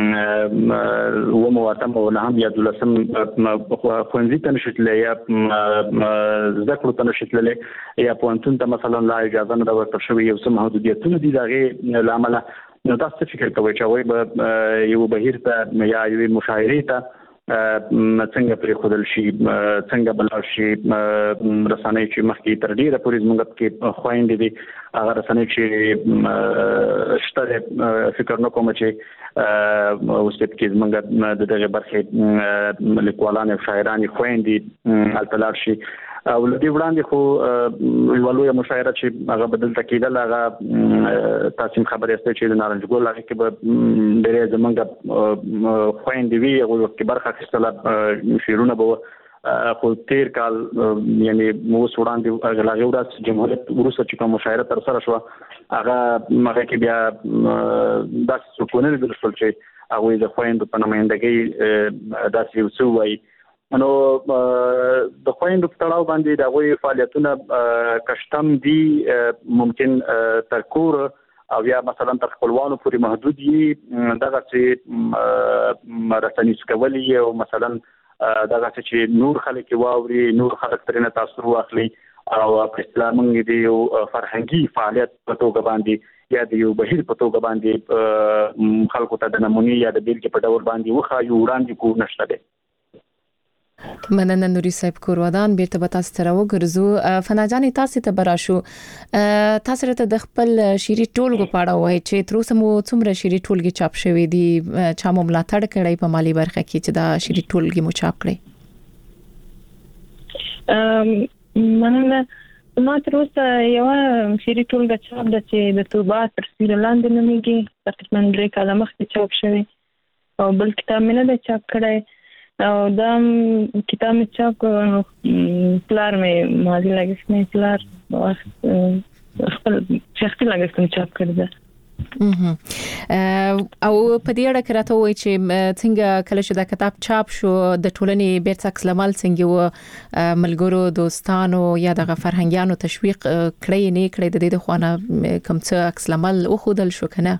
و مواتم او نه هم یا دلسم خوندې ته نشټلې یا ذکر ته نشټلې یا پونتون ته مثلا لا اجازه نه ورکړل شوی یو څه محدودیتونه دي دغه لامل نو تاسو فکر کوئ چې وي یو بهیر ته یا یو مشاعره ته څنګه پرې خودل شي څنګه بل شي رسنۍ چې مخکې تر ډیره پورې زموږ کې خويندې دي هغه رسنۍ چې شته فکر نه کوم چې اوس کې زموږ د دغه برخې لیکوالان او شاعران خويندې التلار شي او لدی وړاندې خو ولوی مشاعره چې هغه بدل تکیدل هغه تاسو خبرې است چې د نارنج ګل هغه کې به ډېر زمونږ خويندې وی او کې برخه اخیستله شیرونه به خو تیر کال یعنی مو وړاندې هغه ورځ جمهوریت وروسته چې کوم مشاعره تر سره شو هغه هغه کې بیا داس څوکونه د رسول چې هغه د خويندو په نمائندګۍ داسې وسو وای نو د خويندو په تړاو باندې د غوي فعالیتونه کشتم دي ممکن تر کور او یا مثلا تر خپلوانو پورې محدود دي دغه چې رسنۍ سکولي او مثلا دغه چې نور خلک واوري نور خلک ترنه تاثیر واخلي او په اصطلاح موږ دي یو فرهنګي فعالیت په توګه باندې یا د یو بهیر په توګه باندې خلکو ته د نمونې یا د بیلګې په ډول باندې وخا یو وړاندې کو نشته ده. مننه نوري صاحب کورودان بیرته به تاسو سره وګرځو. فناجان تاسو ته براشو تاسو ته د خپل شيري ټولګو پاړه وای چې تر اوسه مو څومره شيري ټولګي چاپ شوې دي چا مو ملاتړ کړی په مالی برخه کې چې دا شيري ټولګي مو چاپ کړی؟ مننه ما تر اوسه یو شيري ټولګه چاپ د چې د توبه تر سیر لاندې نوميږي تقریبا درې کاله مخکې چاپ شوی او بل کتاب مې نه چاپ کړی او دا کتاب مې چاپ پلار مې ماضي لګښت مې پلار خپل شخصي لګښت مې چاپ کړی ده. او په دې اړه راته وایي چې څنګه کله چې دا کتاب چاپ شو د ټولنې بیرته عکس العمل څنګه و ملګرو دوستانو یا د فرهنګیانو تشویق کړی نه کړی د دې د خوانه کوم څه عکس العمل او خودل شو کنه؟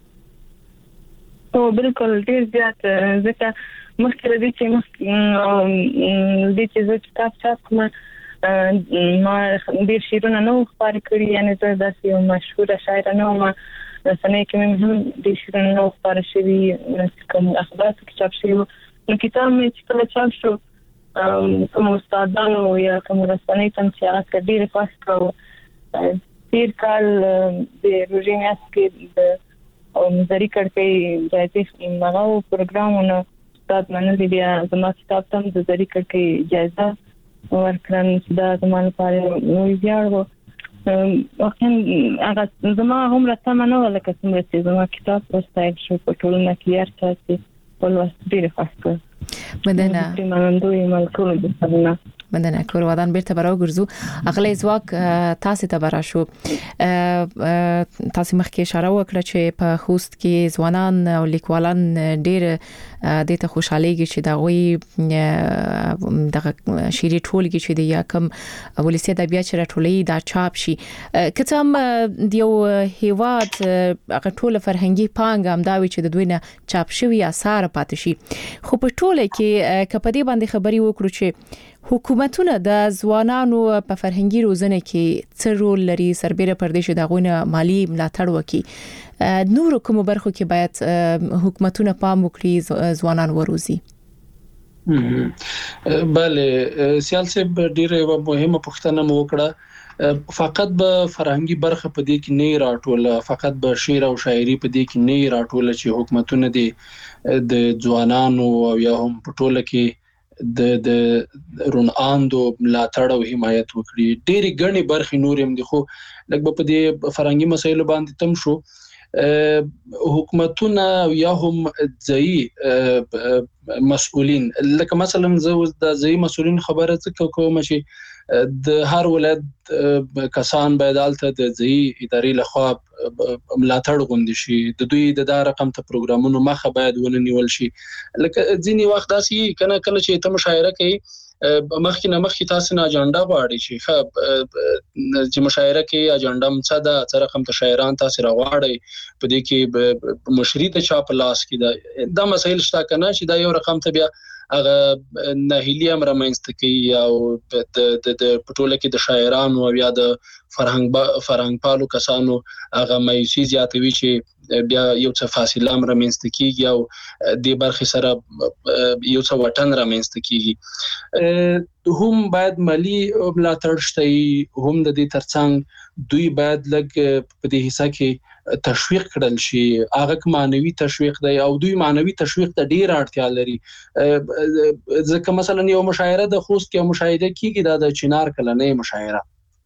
او بالکل ډیر زیات ځکه مخکې د دې چې مخکې د دې چې زه کتاب چاپ کوم ما ډیر شعرونه نو خبرې کړې یعنی زه داسې یو مشهوره شاعر نه وم رسنۍ کې مې هم ډیر شعرونه نو خبرې شوي کوم اخبارات کې چاپ شوي نو کتاب مې چې کله چاپ شو کوم استادانو یا کوم رسنۍ ته چې هغه ډیر خوښ کړو تیر کال د روژې میاشت کې د او نظری کړکۍ جایزه مغاو پروګرامونه ستاسو منل بیا زما کتاب تم د نظری کړکۍ جایزه ورکړم دا زموږ لپاره نو ویاړ واقعا هغه زما هم راته منو لکه څنګه چې زما کتاب واستایل شو په ټولنه کې هر څه چې په لوست ډیره خوښه مننه منندوی ملکو د سره مننه کور ودان بیرته براو ګرځو اغلی زواک تاسو ته برا شو تاسو مخکې اشاره وکړه چې په خوست کې ځوانان او لیکوالان ډېر د ته خوشاليږي چې دا وی د شيري ټولګي چې د یاکم ولسی ادبیات چې راټولې دا چاپ شي کتم دیو هیواد هغه ټول فرهنګي پانګ هم دا وی چې د دوی نه چاپ شوی اثار پاتې شي خو په ټوله کې کپدی باندې خبري وکړو چې حکومتونه د ځوانانو په فرهنګي روزنه کې څه رول لري سربېره پردیش دغونه مالی ملاتړ وکړي نور کوم برخو کې باید حکومتونه پام وکړي ځوانان وروزي بله سیاسي ډیره مهمه پوښتنه مو وکړه فقط به فرهنګي برخه په دې کې نه راټوله فقط به شعر او شاعري په دې کې نه راټوله چې حکومتونه دي د ځوانانو او یا هم په ټوله کې د د روناندو ملاتړ او حمایت وکړي ډېری غني برخې نور هم دي خو لکه په دې فرهنګي مسایلو باندې تم شو حکومتونه یا هم ځای مسؤلین لکه مثلا زه د ځای مسؤلین خبره څه کوم چې د هر ولایت کسان باید الته د ځای ادارې لخوا ملاتړ غونډي شي د دوی د دا رقم ته پروګرامونو مخه باید ونیول شي لکه ځینی وخت داسې کنه کنه چې ته مشاعره کوي مخکې نه مخکې تاسو نه اجنډا غواړي چې ښه چې مشاعره کې اجنډا څه ده څه رقم ته شاعران تاسو راغواړي په دې کې مشري ته چا په لاس کې ده دا مسایل شته کنه چې دا یو رقم ته بیا هغه ناهیلی امر مینځته کوي او د د پټوله کې د شاعرانو او یا د فرهنګ فرهنګ پالو کسانو هغه مایوسی زیاتوي چې بیا یو څه فاصله امر مینځته کیږي او د برخه سره یو څه وټن را مینځته کیږي هم باید مالی ملاتړ شته هم د دې ترڅنګ دوی باید لګ په دې حصہ کې تشویق کړل شي هغه معنوي تشویق دی او دوی معنوي تشویق ته ډیر اړتیا لري ځکه مثلا یو مشاعره د خوست کې مشاهده کیږي دا د چنار کلنې مشاعره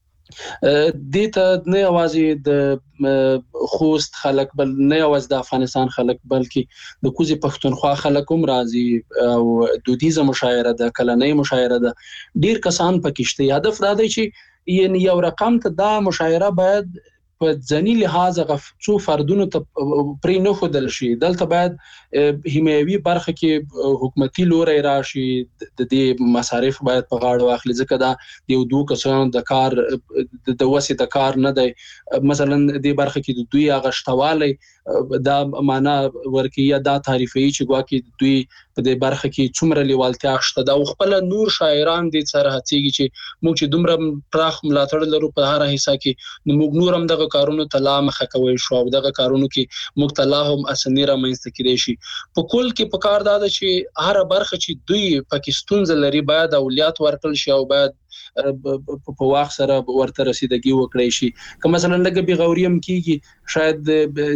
دته نه اوازې د خوست خلک بل نه اوازې د افغانستان خلک بلکې د کوزي پښتونخوا خلک هم راځي او دودیزه مشاعره د کلنې مشاعره د ډیر کسان پکشته هدف دا دی چې یعنی یو رقم ته دا مشاعره باید په ځنی لحاظ غفڅو فردونو ته پرې نه خدل شي دلته باید حمایوي برخه کې حکومتي لوري راشي د دې مصارف باید په غاړه واخلي ځکه دا یو دوه کسان د کار د وسې د کار نه دی مثلا د برخه کې د دوی غشتواله دا معنا ورکی یا دا تعریفي چې ګواکې دوی په دې برخه کې څومره لیوالتیا شته دا خپل نور شاعران دي سره هڅيږي چې موږ چې دومره پراخ ملاتړ لرو په هر حصہ کې نو موږ نور هم دغه کارونو ته لا مخه کوي شو او دغه کارونو کې موږ ته لا هم اسنی را مېنځته کېدي شي په کول کې په کار دا چې هر برخه چې دوی پاکستان زلري باید اولیات ورکل شي او باید په واخ سره ورته رسیدګي وکړي شي که مثلا لګ بي غوریم کیږي شاید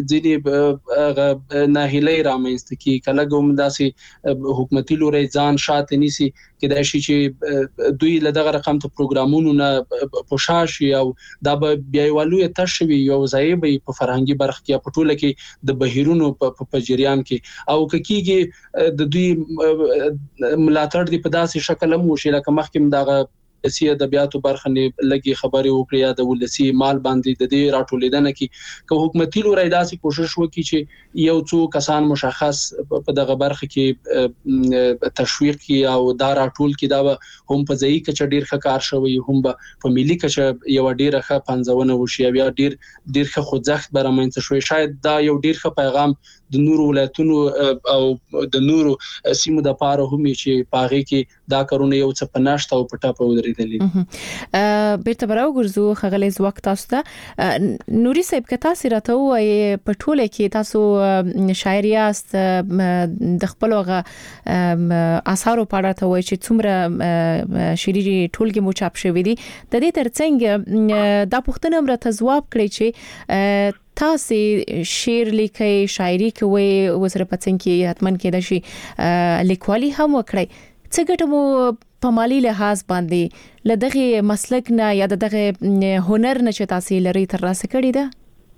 ځینې ناهیلې رامنځته کی کله کوم داسې حکومتي لوري ځان شاته نيسي کدا شي چې دوی لدغه رقم ته پروګرامونو نه پوښاشي او دا به بیا ولوي تشوي یو ځای به په فرهنګي برخه کې په ټوله کې د بهیرونو په جریان کې او کېږي د دوی ملاتړ دی په داسې شکل مو شي لکه مخکې دغه سی ادبیاتو برخه نه لګي خبري وکړي یا د ولسی مال باندې د دې راټولیدنه کې که حکومتي لوري داسې کوشش وکړي چې یو څو کسان مشخص په دغه برخه کې تشویق کی او دا راټول کې دا هم په ځای کې چې ډیر ښه کار شوی هم په ملي کې یو ډیر ښه پنځونه وشي بیا ډیر ډیر ښه خوځښت برمنځ شوی شاید دا یو ډیر ښه پیغام د نورو ولایتونو او د نورو سیمو د پاره هم چې پاغي کې دا کارونه یو څه پناشت او پټه په ودرېدلې بیرته براو ګرځو خغلې وخت تاسو ته نوري صاحب کتا سره وای په ټوله کې تاسو شاعریاست د خپل وغه اثارو پاړه ته وای چې څومره شعري ټولګي مو چاپ شوې دي د دې ترڅنګ دا پوښتنه مرته جواب کړی چې تاسو شعر لیکي شاعري کوي وسره پڅن کې حتمن کې د شي لیکوالي هم وکړي څه ګټه مو په مالی لحاظ باندې لدغه مسلک نه یا دغه هنر نه چې تاسو لري تر راسه کړی ده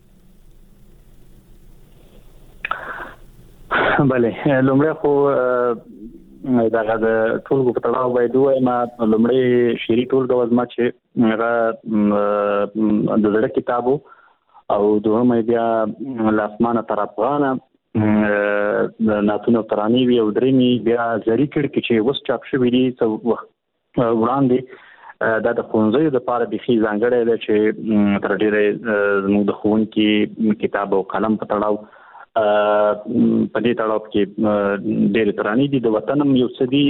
بله لومړی خو دغه د ټولګو په تړاو باید وایم لومړی شعري ټولګه وزما چې هغه د زړه کتابو او دوهم بیا لاسمانه تر افغانه ناتونه ترانی وی او درېمي بیا زری کړ چې وس چاپ شوی دي څو وړاندې دا د خونځي د پاره بخي ځانګړی دی چې تر ډیره موږ د خون کې کتاب او قلم په تړاو په دې تړاو کې ډېر ترانی دي د وطن یو څه دي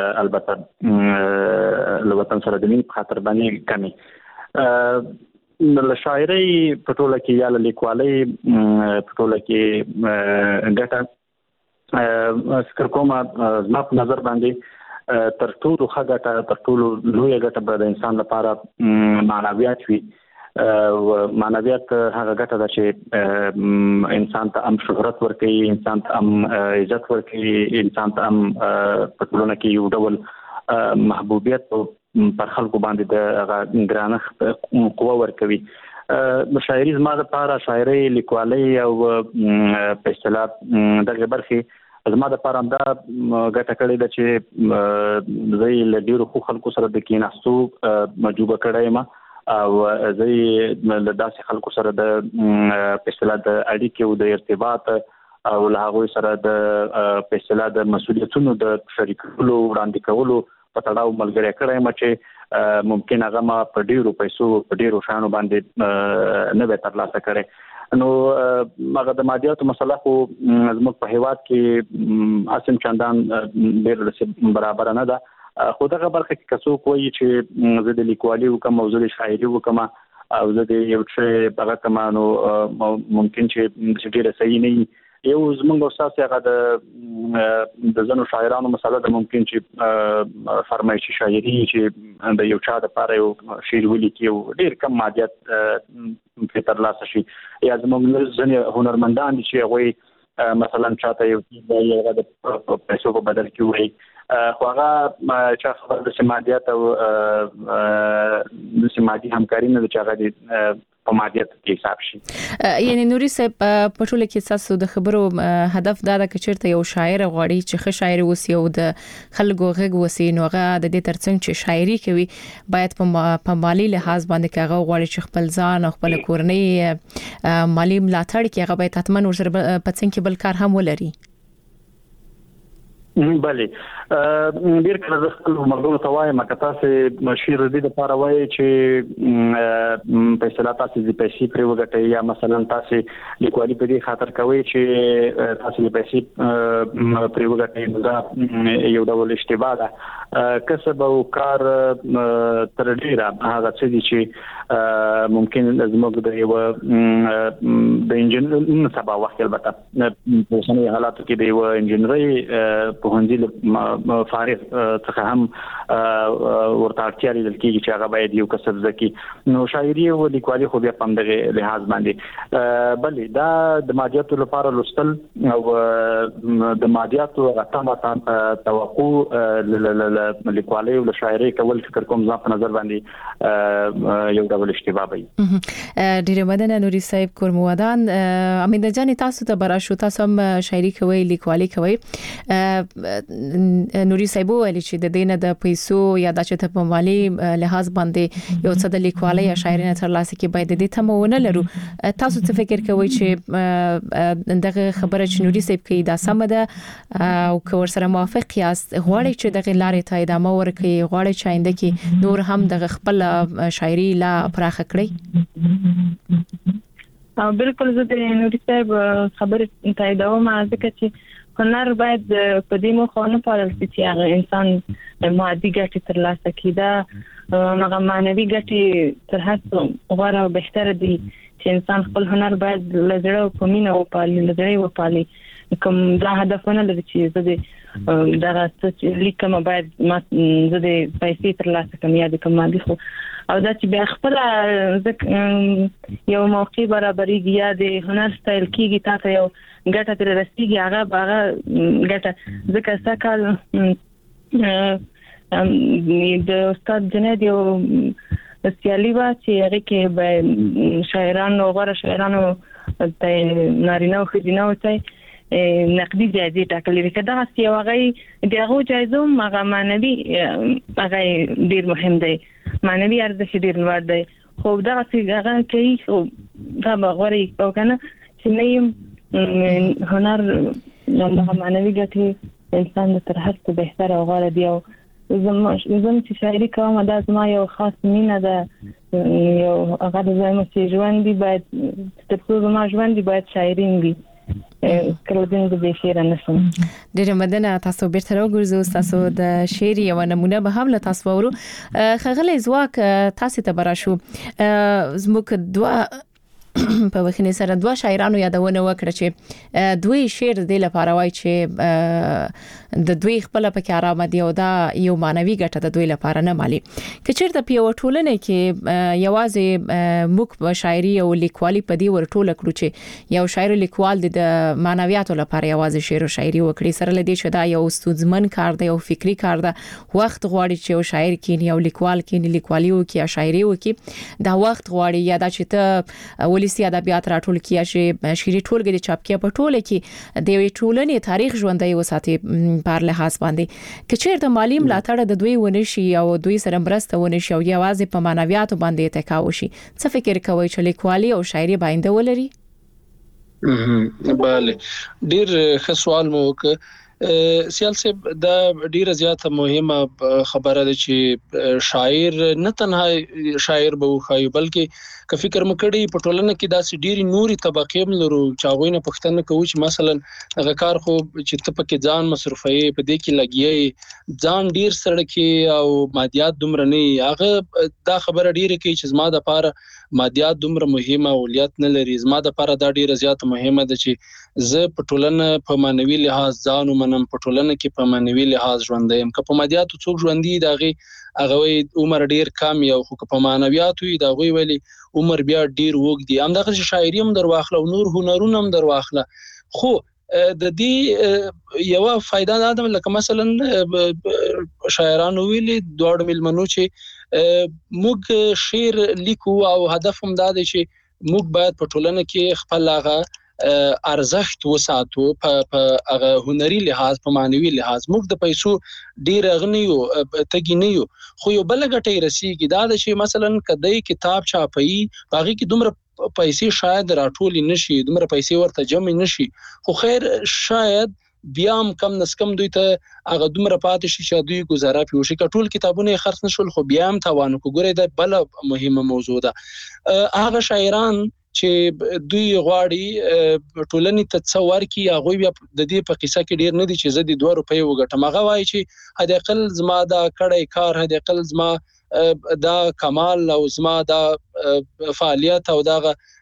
البته له وطن سره د مين خاطر باندې کمی له شاعري په ټوله کې یا له لیکوالۍ په ټوله کې ګټه فکر کوم زما په نظر باندې تر ټولو ښه ګټه تر ټولو لویه ګټه به د انسان لپاره معنویات وي معنویات هغه ګټه ده چې انسان ته هم شهرت ورکوي انسان ته هم عزت ورکوي انسان ته هم په ټولنه کې یو ډول محبوبیت پر خلکو باندې د ګرانښت قوه ورکوي شاعري زما لپاره شاعري لیکوالۍ او په اصطلاح دغه برخې زما لپاره دا ګټه کړې ده چې زه له ډېرو خو خلکو سره د کېناستو مجبوره کړی یم او زه له داسې خلکو سره د په اصطلاح د اړیکې او د ارتباط او له هغوی سره د په اصطلاح د مسؤلیتونو د شریکولو وړاندې کولو په تړاو ملګری کړی یم چې ممکن هغه ما په ډیرو پیسو په ډیرو شانو باندې نه به ترلاسه کړی نو هغه د مادیاتو مسله خو زموږ په هیواد کې اسیم چندان ډیر برابر نه ده خو دغه برخه کې څوک وایي چې زه د لیکوالي وکم او زه د شاعري وکم او زه د یو څه هغه کمانو ممکن چې ډیره صحیح نه یو زمونږ استاد هغه د د زنو شاعرانو مسله د ممکن چې فرمایشي شاعري چې د یو چا د پاره یو شعر ولیکي او ډیر کم مادیات په ترلاسه شي یا زمونږ ځنې هنرمندان چې هغه مثلا چاته یو یو د پیسو په بدل کې وایي خو هغه چې خبر د سمادیات او د سمادي همکاري نه چې هغه د په مادیات کې حساب شي یعنی نوري صاحب په ټوله کې تاسو د خبرو هدف دا ده چې چیرته یو شاعر غواړي چې ښه شاعر وسی او د خلکو غږ وسی نو هغه د دې ترڅنګ چې شاعري کوي باید په مالی لحاظ باندې هغه غواړي چې خپل ځان او خپل کورنۍ مالی ملاتړ کې هغه باید اتمن ورسره پڅنګ کې بل کار هم ولري بله ډیر کله د خپل مرګونو ته وایم چې تاسو مشیر دې د پاره وایي چې په اصطلاح تاسو د پیسې پر وګټي یا مثلا تاسو لیکوالي په دې خاطر کوي چې تاسو د پیسې پر وګټي دا یو ډول اشتباه ده کسب او کار تر ډیره هغه څه دي چې ممکن زموږ د یو د انجنیر سبا وخت البته په اوسنۍ حالاتو کې د یو انجنیري په هندي فارغ څخه هم ورته اړتیا لري چې هغه باید یو کسب زکي نو شاعري او لیکوالي خو بیا په دغه لحاظ باندې بلې دا د مادیاتو لپاره لوستل او د مادیاتو غټه توقع لیکوالي او شاعري کول فکر کوم ځان په نظر باندې یو ډول اشتباه وي ډیره مدنه نوري صاحب کورموادان امید جان تاسو ته براشو تاسو هم شاعري کوي لیکوالي کوي نوري صاحب ویل چې د دینه د پیسو یا د چته په مالی لحاظ باندې یو څه د لیکوالۍ یا شاعرۍ تر لاسه کې باید د دې تمونه لرو تاسو څه فکر کوئ چې دغه خبره چې نوري صاحب کوي دا سم ده او که ورسره موافق یاست غواړئ چې دغه لارې ته ادامه ورکړئ غواړئ چې آینده کې نور هم دغه خپل شاعري لا پراخه کړئ او بالکل زه د نوري صاحب خبرې تاییدوم ځکه چې هنر باید په دې مخ نه پالل چې هغه انسان مادي ګټه ترلاسه کړي دا هغه معنوي ګټه تر هڅه غوړه او بهتره دي چې انسان خپل هنر باید لږه په مینه او پالي لږه او پالي کوم دا هدفونه لري چې زه د دا څه لیکم باید ما زه د پیسې تر لاسه کوم یا د کمالي خو او دا چې بیا خپل یو موقع برابرېږي یا د هنر سټایل کېږي تاسو یو ګټه تر رسېږي هغه هغه ګټه ځکه سکه د استاد جنید یو سیالي وا چې هغه کې به شاعرانو غوړ شاعرانو ته نارینه او ښځینه ته نقدي جایزې ټاکلې وي کدا چې هغه دغه جایزو هغه معنوي هغه ډیر مهم دی معنوي ارزښت ډیر لوړ دی خو دا چې هغه کوي خو دا غوړي او کنه چې نه هنر نو معنوي ګټي انسان تر هر څه بهتر او غوړ دی او زم زم چې شاعري کوم دا زما یو خاص مینه ده یو هغه د زما چې ژوند دی باید تر څو زما ژوند دی باید شاعري وي کله دې د شعر نشم ډېر مدنه تاسو بیرته راغورځو تاسو د شعر یو نمونه به هم له تاسو ورو خغلې زواک تاسو ته براشو زموږ دوا په وخت سره دوا شاعرانو یادونه وکړه چې دوی شعر د لپاره وای چې د دوی خپل پکې آرام دي او دا یو مانوي ګټه د دوی لپاره نه مالي کچېرته په یو ټولنه کې یوازې موږ په شاعري او لیکوالي په دی ورټوله کړو چې یو شاعر لیکوال د مانویاتو لپاره یوازې شعر او شاعري وکړي سره لدی چې دا یو ستونزمن کار دی او فکری کار دی وخت غواړي چې یو شاعر کینی او لیکوال کینی لیکوالي او کې شاعري وکړي دا وخت غواړي یا دا چې ته ولسی ادبیات راټول کیږي چې شعري ټولګه د چاپ کې په ټوله کې د یو ټولنې تاریخ ژوندۍ وساتي پر لحاظ باندې کچېر د مالی ملاتړ د دوی ونشي او دوی سره مرسته ونشي او یوازې په معنویاتو باندې اتکا وشي څه فکر کوئ چې لیکوالي او شاعري باندې ولري bale ډیر ښه سوال مو وکړ سیال صاحب دا ډیره زیاته مهمه خبره ده چې شاعر نه تنها شاعر به وخایي بلکې که فکر مکړی په ټولنه کې داسې ډیری نوري طبقې ملرو چاغوینه پښتنه کوي چې مثلا هغه کار خو چې ته پکې ځان مصرفي په دې کې لګیي ځان ډیر سره کې او مادیات دومره نه هغه دا خبره ډیره کې چې زما د لپاره مادیات دومره مهمه اولیت نه لري زما د لپاره دا ډیره زیاته مهمه ده چې زه په ټولنه په مانوي لحاظ ځان ومنم په ټولنه کې په مانوي لحاظ ژوند یم که په مادیاتو څوک ژوندۍ داغي هغه عمر ډیر کم یو خو په مانویاتو دا غوي ویلي عمر بیا ډیر وګدي همدغه شاعري هم درواخله او نور هنرونه هم درواخله خو د دې یو فائدہ دا ده لکه مثلا شاعرانو ویلي دوړ ملمنو چې موږ شعر لیکو او هدف هم دا دی چې موږ باید په ټولنه کې خپل هغه ارزښت وساتو په هغه هنري لحاظ په معنوي لحاظ موږ د پیسو ډیر غنیو تګینیو خو یو بل غټي رسیږي دا چې مثلا کدی کتاب چاپي باغی کې دومره پیسې شاید راټول نشي دومره پیسې ورته جمع نشي خو خیر شاید بیا هم کم نس کم دوی ته هغه دومره پاتې شي چې دوی گزاره پیوشي کټول کتابونه خرڅ نشول خو بیا هم تاوان کوګره د بل مهمه موضوع ده هغه شاعران چې دوی غواړي ټولنې ته څور کی هغه بیا د دې په قصه کې ډیر نه دي چې زه د دوه روپۍ وګټم هغه وایي چې هدا اقل زما دا کړی کار هدا اقل زما دا کمال او زما دا فعالیت او دا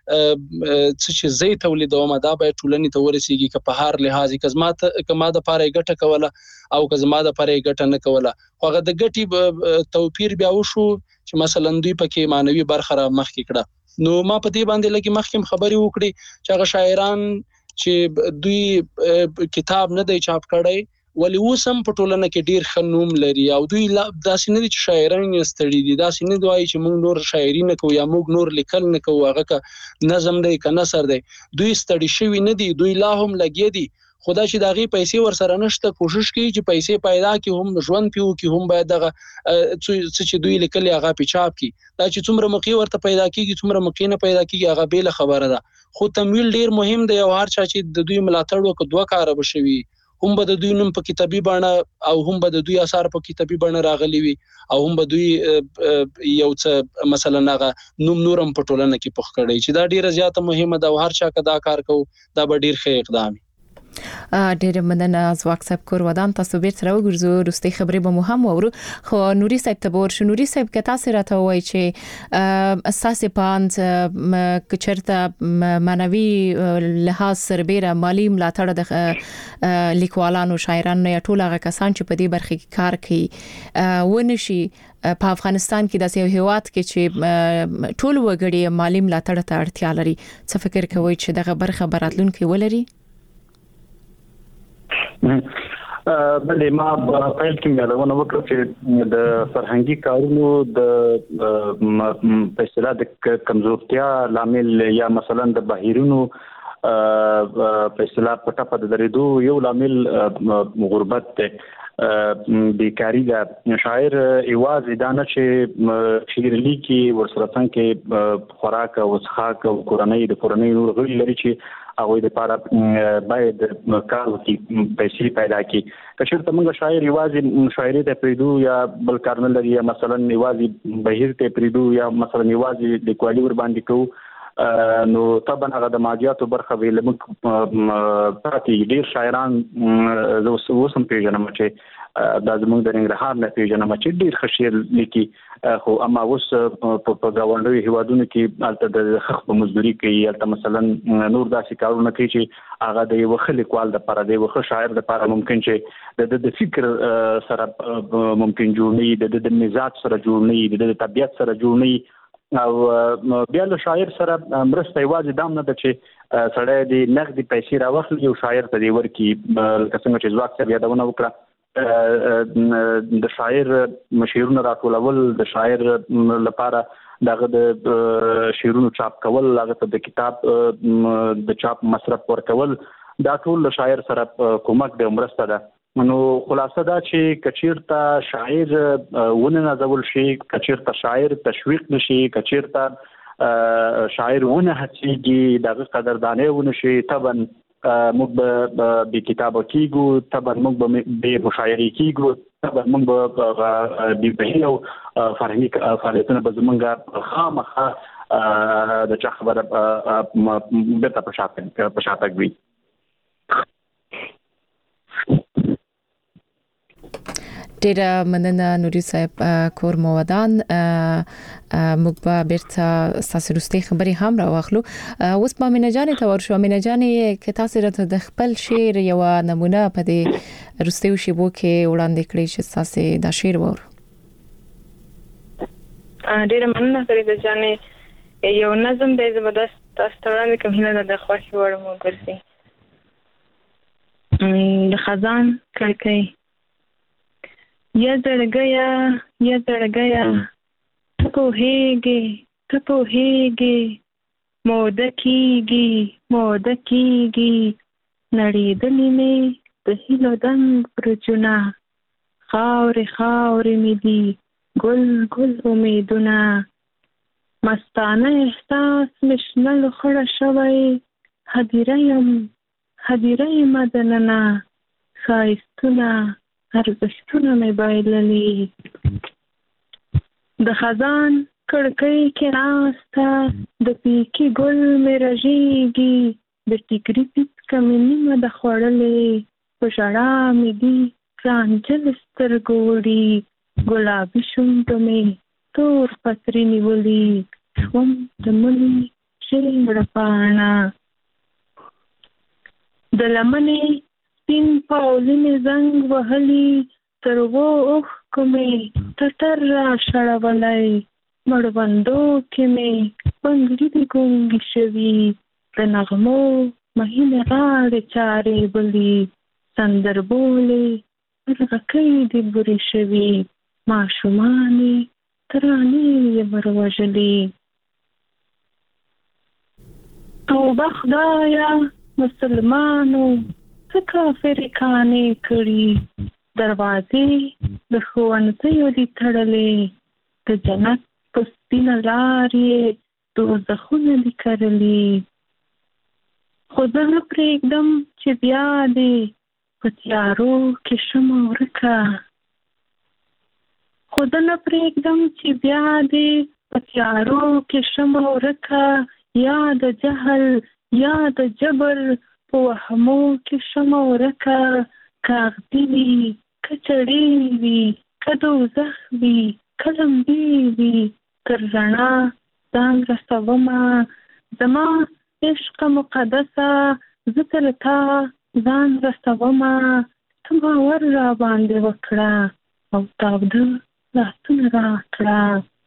چې زه تولیدوم دا به ټولنې ته ورسیږي که په هر لحاظ کې زما ته کما د پاره ګټه کوله او که زما د پاره ګټه نه کوله هغه د ګټي توپیر بیا وشو چې مثلا دوی پکې مانوي برخه را مخ کې کړه نو ما په دې باندې لګي مخکې خبري وکړي چې هغه شاعران چې دوی کتاب نه دی چاپ کړی ولی وسم په ټولنه کې ډیر خنوم لري او دوی داسې نه دي چې شاعران یې ستړي دي داسې نه دوی چې موږ نور شاعري نه کوو یا موږ نور لیکل نه کوو هغه ک نظم دی ک نثر دی دوی ستړي شوی نه دي دوی لا هم لګي دي خدا چې داغي پیسې ور سره نشته کوشش کوي چې پیسې پیدا کړي هم ژوند پیو کې هم باید دغه چې دوی لیکلي هغه پیچاپ کی دا چې څومره مخې ورته پیدا کیږي څومره مخې نه پیدا کیږي هغه به خبره ده خو تمویل ډیر مهم دی او هر چا چې د دوی ملاتړ وکړي دوه کار بشوي هم به د دوی نوم په کتابي بڼه او هم به د دوی اثر په کتابي بڼه راغلي وي او هم به دوی یو څه مثلا هغه نوم نورم په ټولنه کې پخ کړي چې دا ډیره زیاته مهمه ده او هر چا کدا کار کو دا به ډیر ښه اقدام ډېر مننه ځواک صاحب کور ودان تاسو بیرته راوګرځو وروستي خبرې به مو هم وورو خو نوري صاحب ته ورشو نوري صاحب که تاسو راته وایي چې اساسي پاند کچرته معنوي لحاظ سربېره مالی ملاتړ د لیکوالانو شاعرانو یا ټول هغه کسان چې په دې برخه کې کار کوي ونشي په افغانستان کې د یو هیواد کې چې ټول وګړي مالی ملاتړ ته اړتیا لري څه فکر کوئ چې دغه برخه براتلونکو ولري؟ بلې ما په کې یادونه وکړه چې د فرهنګي کارونو د په اصطلاح د کمزورتیا لامل یا مثلا د بهیرونو په اصطلاح په ټاپه د درېدو یو لامل غربت دی بیکاری ده شاعر ایواز دانه چې شعر لیکي ورسره څنګه خوراک او څښاک او کورنۍ د کورنۍ نور غړي لري چې هغه د لپاره باید کار وکړي پیسې پیدا کړي که چېرته موږ شاعر ایواز شاعري ته پریدو یا بل کار نه لري یا مثلا ایواز بهیر ته پریدو یا مثلا ایواز د کوالي ور باندې کوو نو طبعا هغه د ماجیاتو برخه ویل موږ پاتې ډیر شاعران زه وسم پیژنم چې د زموږ د ننګرهار نه پیژنم چې ډیر خشیر لیکي خو اما اوس په گاونډي هیوادونو کې البته د خخ په مزدوري کوي البته مثلا نور داسې کارونه کوي چې هغه د یو خل لیکوال د لپاره د یو شاعر د لپاره ممکن چې د فکر سره ممکن جوړ نه د مزاج سره جوړ نه د طبيعت سره جوړ نه او بیا له شاعر سره مرسته یوازې دام نه ده چې سړی د نقدي پیسې راوخلي یو شاعر ته دی ورکی څنګه چې ځواک څخه یادونه وکړه د شاعر مشیرونه راټولول د شاعر لپاره دغه د شعرونو چاپ کول هغه ته د کتاب د چاپ مصرف ورکول دا ټول له شاعر سره کومک د مرسته ده نو خلاصه دا چې کچیرته شاعر ونه نازول شي کچیرته شاعر تشویق نشي کچیرته شاعر ونه هڅيږي دغه قدردانه ونه شي طبعا موږ به کتابو کېږو طبعا موږ به مشاعري کېږو طبعا موږ به بهیو فرهنګي فعالیتونه به زمونږ خامخا د چا خبره بیرته په شاته په شاته وي ډېر مننه نوري صاحب کور مو ودان موږ به بیرته تاسو وروستي خبرې هم راوخلو اوس په امینه جانې ته ورشو امینه جانې که تاسو راته د خپل شعر یو نمونه په دې وروستي شیبو کې وړاندې کړئ چې تاسو دا شعر وورو ډېر مننه فريده جانې یو نظم د زبردست تاسو ته وړاندې کوم هیله د خوښي وړ مو ګرځي د خزان کړکۍ یا زړګیا یا زړګیا ته پوهېږې ته پوهېږې موده کېږي موده کېږي نړېدلې مې د هیلو دنګ برجونه خاورې خاورې مې دي ګل ګل امیدونه مستانه احساس مې شنه لوخړه شوی هدیره یم هدیره یم دننه ښایستونه ارزښتونه مې بایللي د خزان کړکۍ کې ناسته د پیکي ګل مې رژېږي د ټیکري پیڅکه مې نیمه ده خوړلې په ژړا مې دي رانجل سترګو وړي ګلابي شونډو مې تور پتري نیولي شوم د مني شیړه پاڼه د لمنې سپین پاولي مې زنګ وهلي تر و اوښکو مې ټټر را شړولی مړوندو کې مې بنګړي دي ګونګې شوي د نغمو مهینې غاړې چارې بلي سندربولې پر غکۍ دي برې شوي ماشومانې ترانې یې وروژلي توبه خدایه مسلمانو څه کافرې کانې کړي دروازې د ښوونځیو دي تړلې د جنت په سپینه لار یې دوزخونه دي کرلي خو زه نه پرېږدم چې بیا دې په تیارو کې شمه ورکه خو زه نه پرېږدم چې بیا دې په تیارو کې شمه ورکه یا د جهل یا د جبر وهمو کې شمه ورکه کاغدي وي کچړې وي کدوزخ وي کلمبي وي تر رڼا ځان رسومه زما عشق مقدسه زه تر تا ځان رسومه ته باور را باندې وکړه او تاوده لاسونه راکړه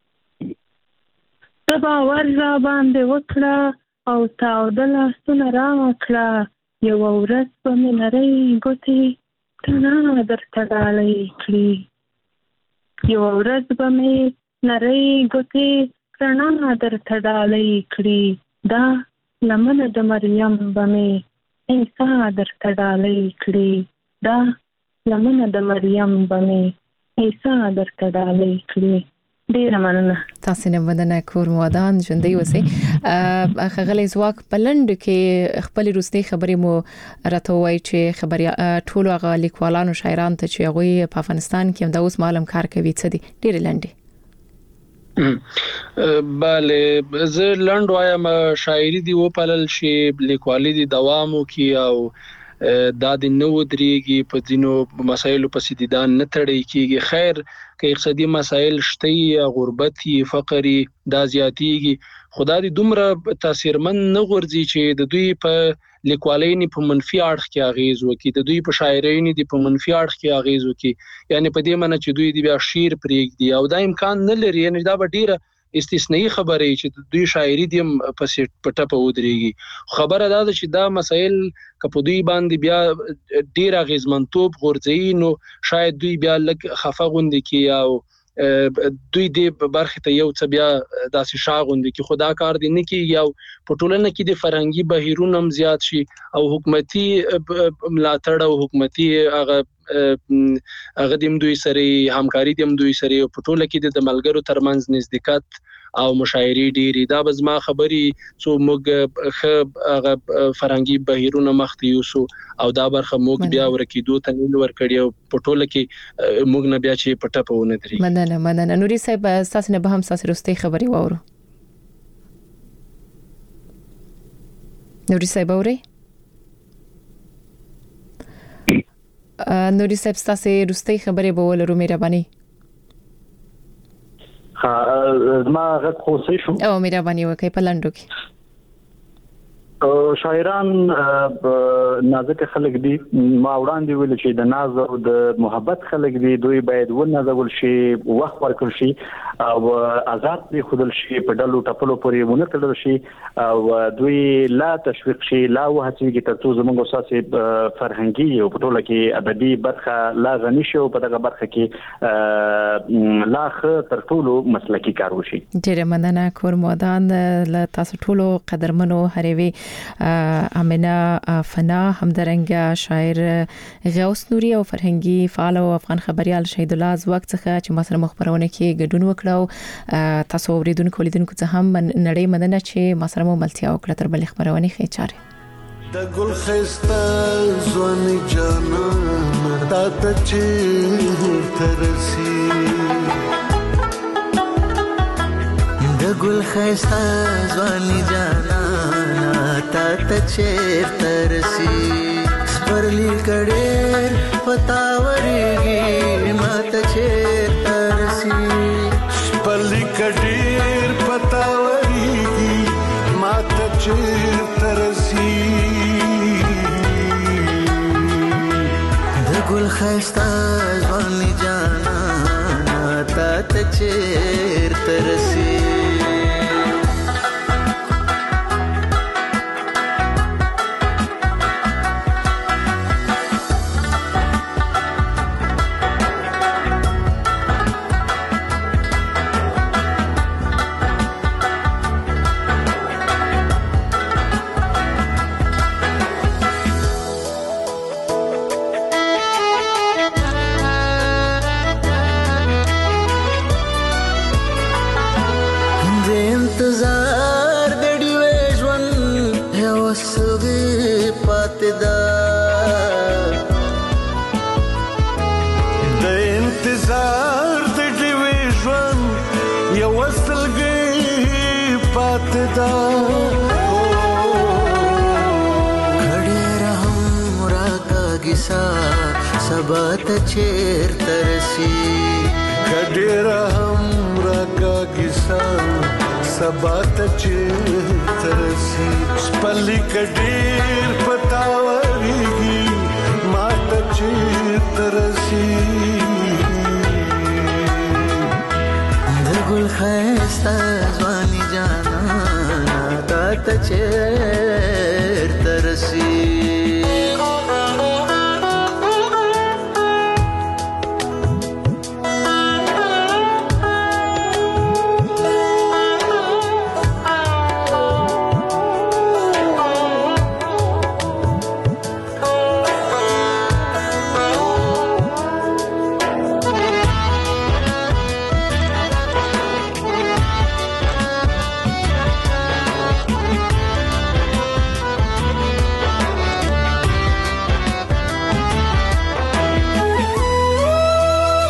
ته باور را باندې وکړه او تاوده لاسونه راکړه یوه ورځ به مې نرۍ ګوتې تڼا درته ډالۍ کړي یوه ورځ به مې نرۍ ګوتې رڼا درته ډالۍ کړي دا لمنه د مریم به مې عیسی درته ډالۍ کړي دا لمنه د مریم به مې عیسی درته ډالۍ کړي. ډیره مننه. تاسو نه مننه کور مودان ژوندۍ اوسئ. خغلی ځواک پلند کې خپل روسي خبرې مو راته وایي چې خبري ټول هغه لیکوالانو شاعرانو ته چې هغه په افغانستان کې هم د اوس معلوم کار کوي څه دي ډیره لنډي. bale زه لنډ وایم شاعري دی و پلل شي لیکوالي دی دوامو کې او دا د نو درېږي په دینو مسایلو په سیدان نه تړي کیږي خیر کې اقتصادي مسایل شته غربتي فقري دا زیاتیږي خدای دې دومره تاثیرمن نه غورځي چې د دوی په لیکوالۍ په منفي اړخ کې اغیز وکړي د دوی په شاعرۍ نه په منفي اړخ کې اغیز وکړي یعنی په دې معنی چې دوی دې بیا شعر پرېږدي او دا امکان نه لري یعنی دا به ډیره استثنایی خبره چې دوی شاعري دې په پټه په ودرېږي خبره دا ده چې دا مسائل کپو دوی باندې بیا ډیر اغیزمنتوب غورځي نو شاید دوی بیا لږ خفه غوندي کې او دوی دې برخه ته یو څه بیا داسې شاغوندي کې خدا کار دي نه کې یو پټولنه کې د فرنګي بهیرونم زیات شي او حکومتي ملاتړ او حکومتي هغه هغه دیم دوی سره همکاري دیم دوی سره پټوله کې د ملګرو ترمنځ نزدېکت او مشاعري ډيري دا بزما خبري څو موږ هغه فرنګي بهیرونه مخته یوسو او دا برخه موږ بیا ورکیدو ته نه ورکړی او پټوله کې موږ نه بیا چې پټه پونه دري مننه مننه نوري صاحب تاسو نه به هم تاسو رستي خبري وورو نوري صاحب اوري نوري صاحب تاسو رستي خبري به ولرو مهرباني ها ما غږ خو صحیح شو او مهرباني وکړئ په لاندو کې شاعران نازک خلک دي ما وړاندې ویل چې د ناز او د محبت خلک دي دوی باید ونازول شي وخت ورکړ شي او آزاد دي خودل شي په ډلو ټپلو پورې ونه تړل شي او دوی لا تشویق شي لا وهڅيږي ترڅو زموږ اساسي فرهنګي او په ټوله کې ادبي برخه لا غني شي او په دغه برخه کې لا خ تر ټولو مسلکي کار وشي. ډیره مننه کور مودان له تاسو ټولو قدرمنو هروي امنه فنا همدرنګ شاعر غوث نوري او فرهنګي فعال او افغان خبريال شهید الله زواک څخه چې ما سره مخبرونه کې ګډون وکړو تاسو اوریدونکو لیدونکو څخه هم نړۍ مننه چې ما سره مو ملتیا وکړه تر بل خبرونه ښه چاره د ګل خسته ځوان جانان تا ته چې ترسي د ګل خسته ځوان جانان تا ته چې ترسي سپرلی کډېر پتاوريږي ما ته چې ترسي سپرلی کډېر پتاوريږي ما ته چې ترسي د ګل خسته ځوان جانان تا ته چې ترسي کیسا سبا ته چیرته رسي کډیر هم راکا کیسا سبا ته چیرته رسي سپلی کډیر پتاوريږي ما ته چیرته رسي د ګل خسته ځواني جانا تا ته چیرته رسي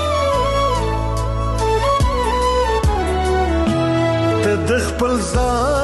د خپل ځان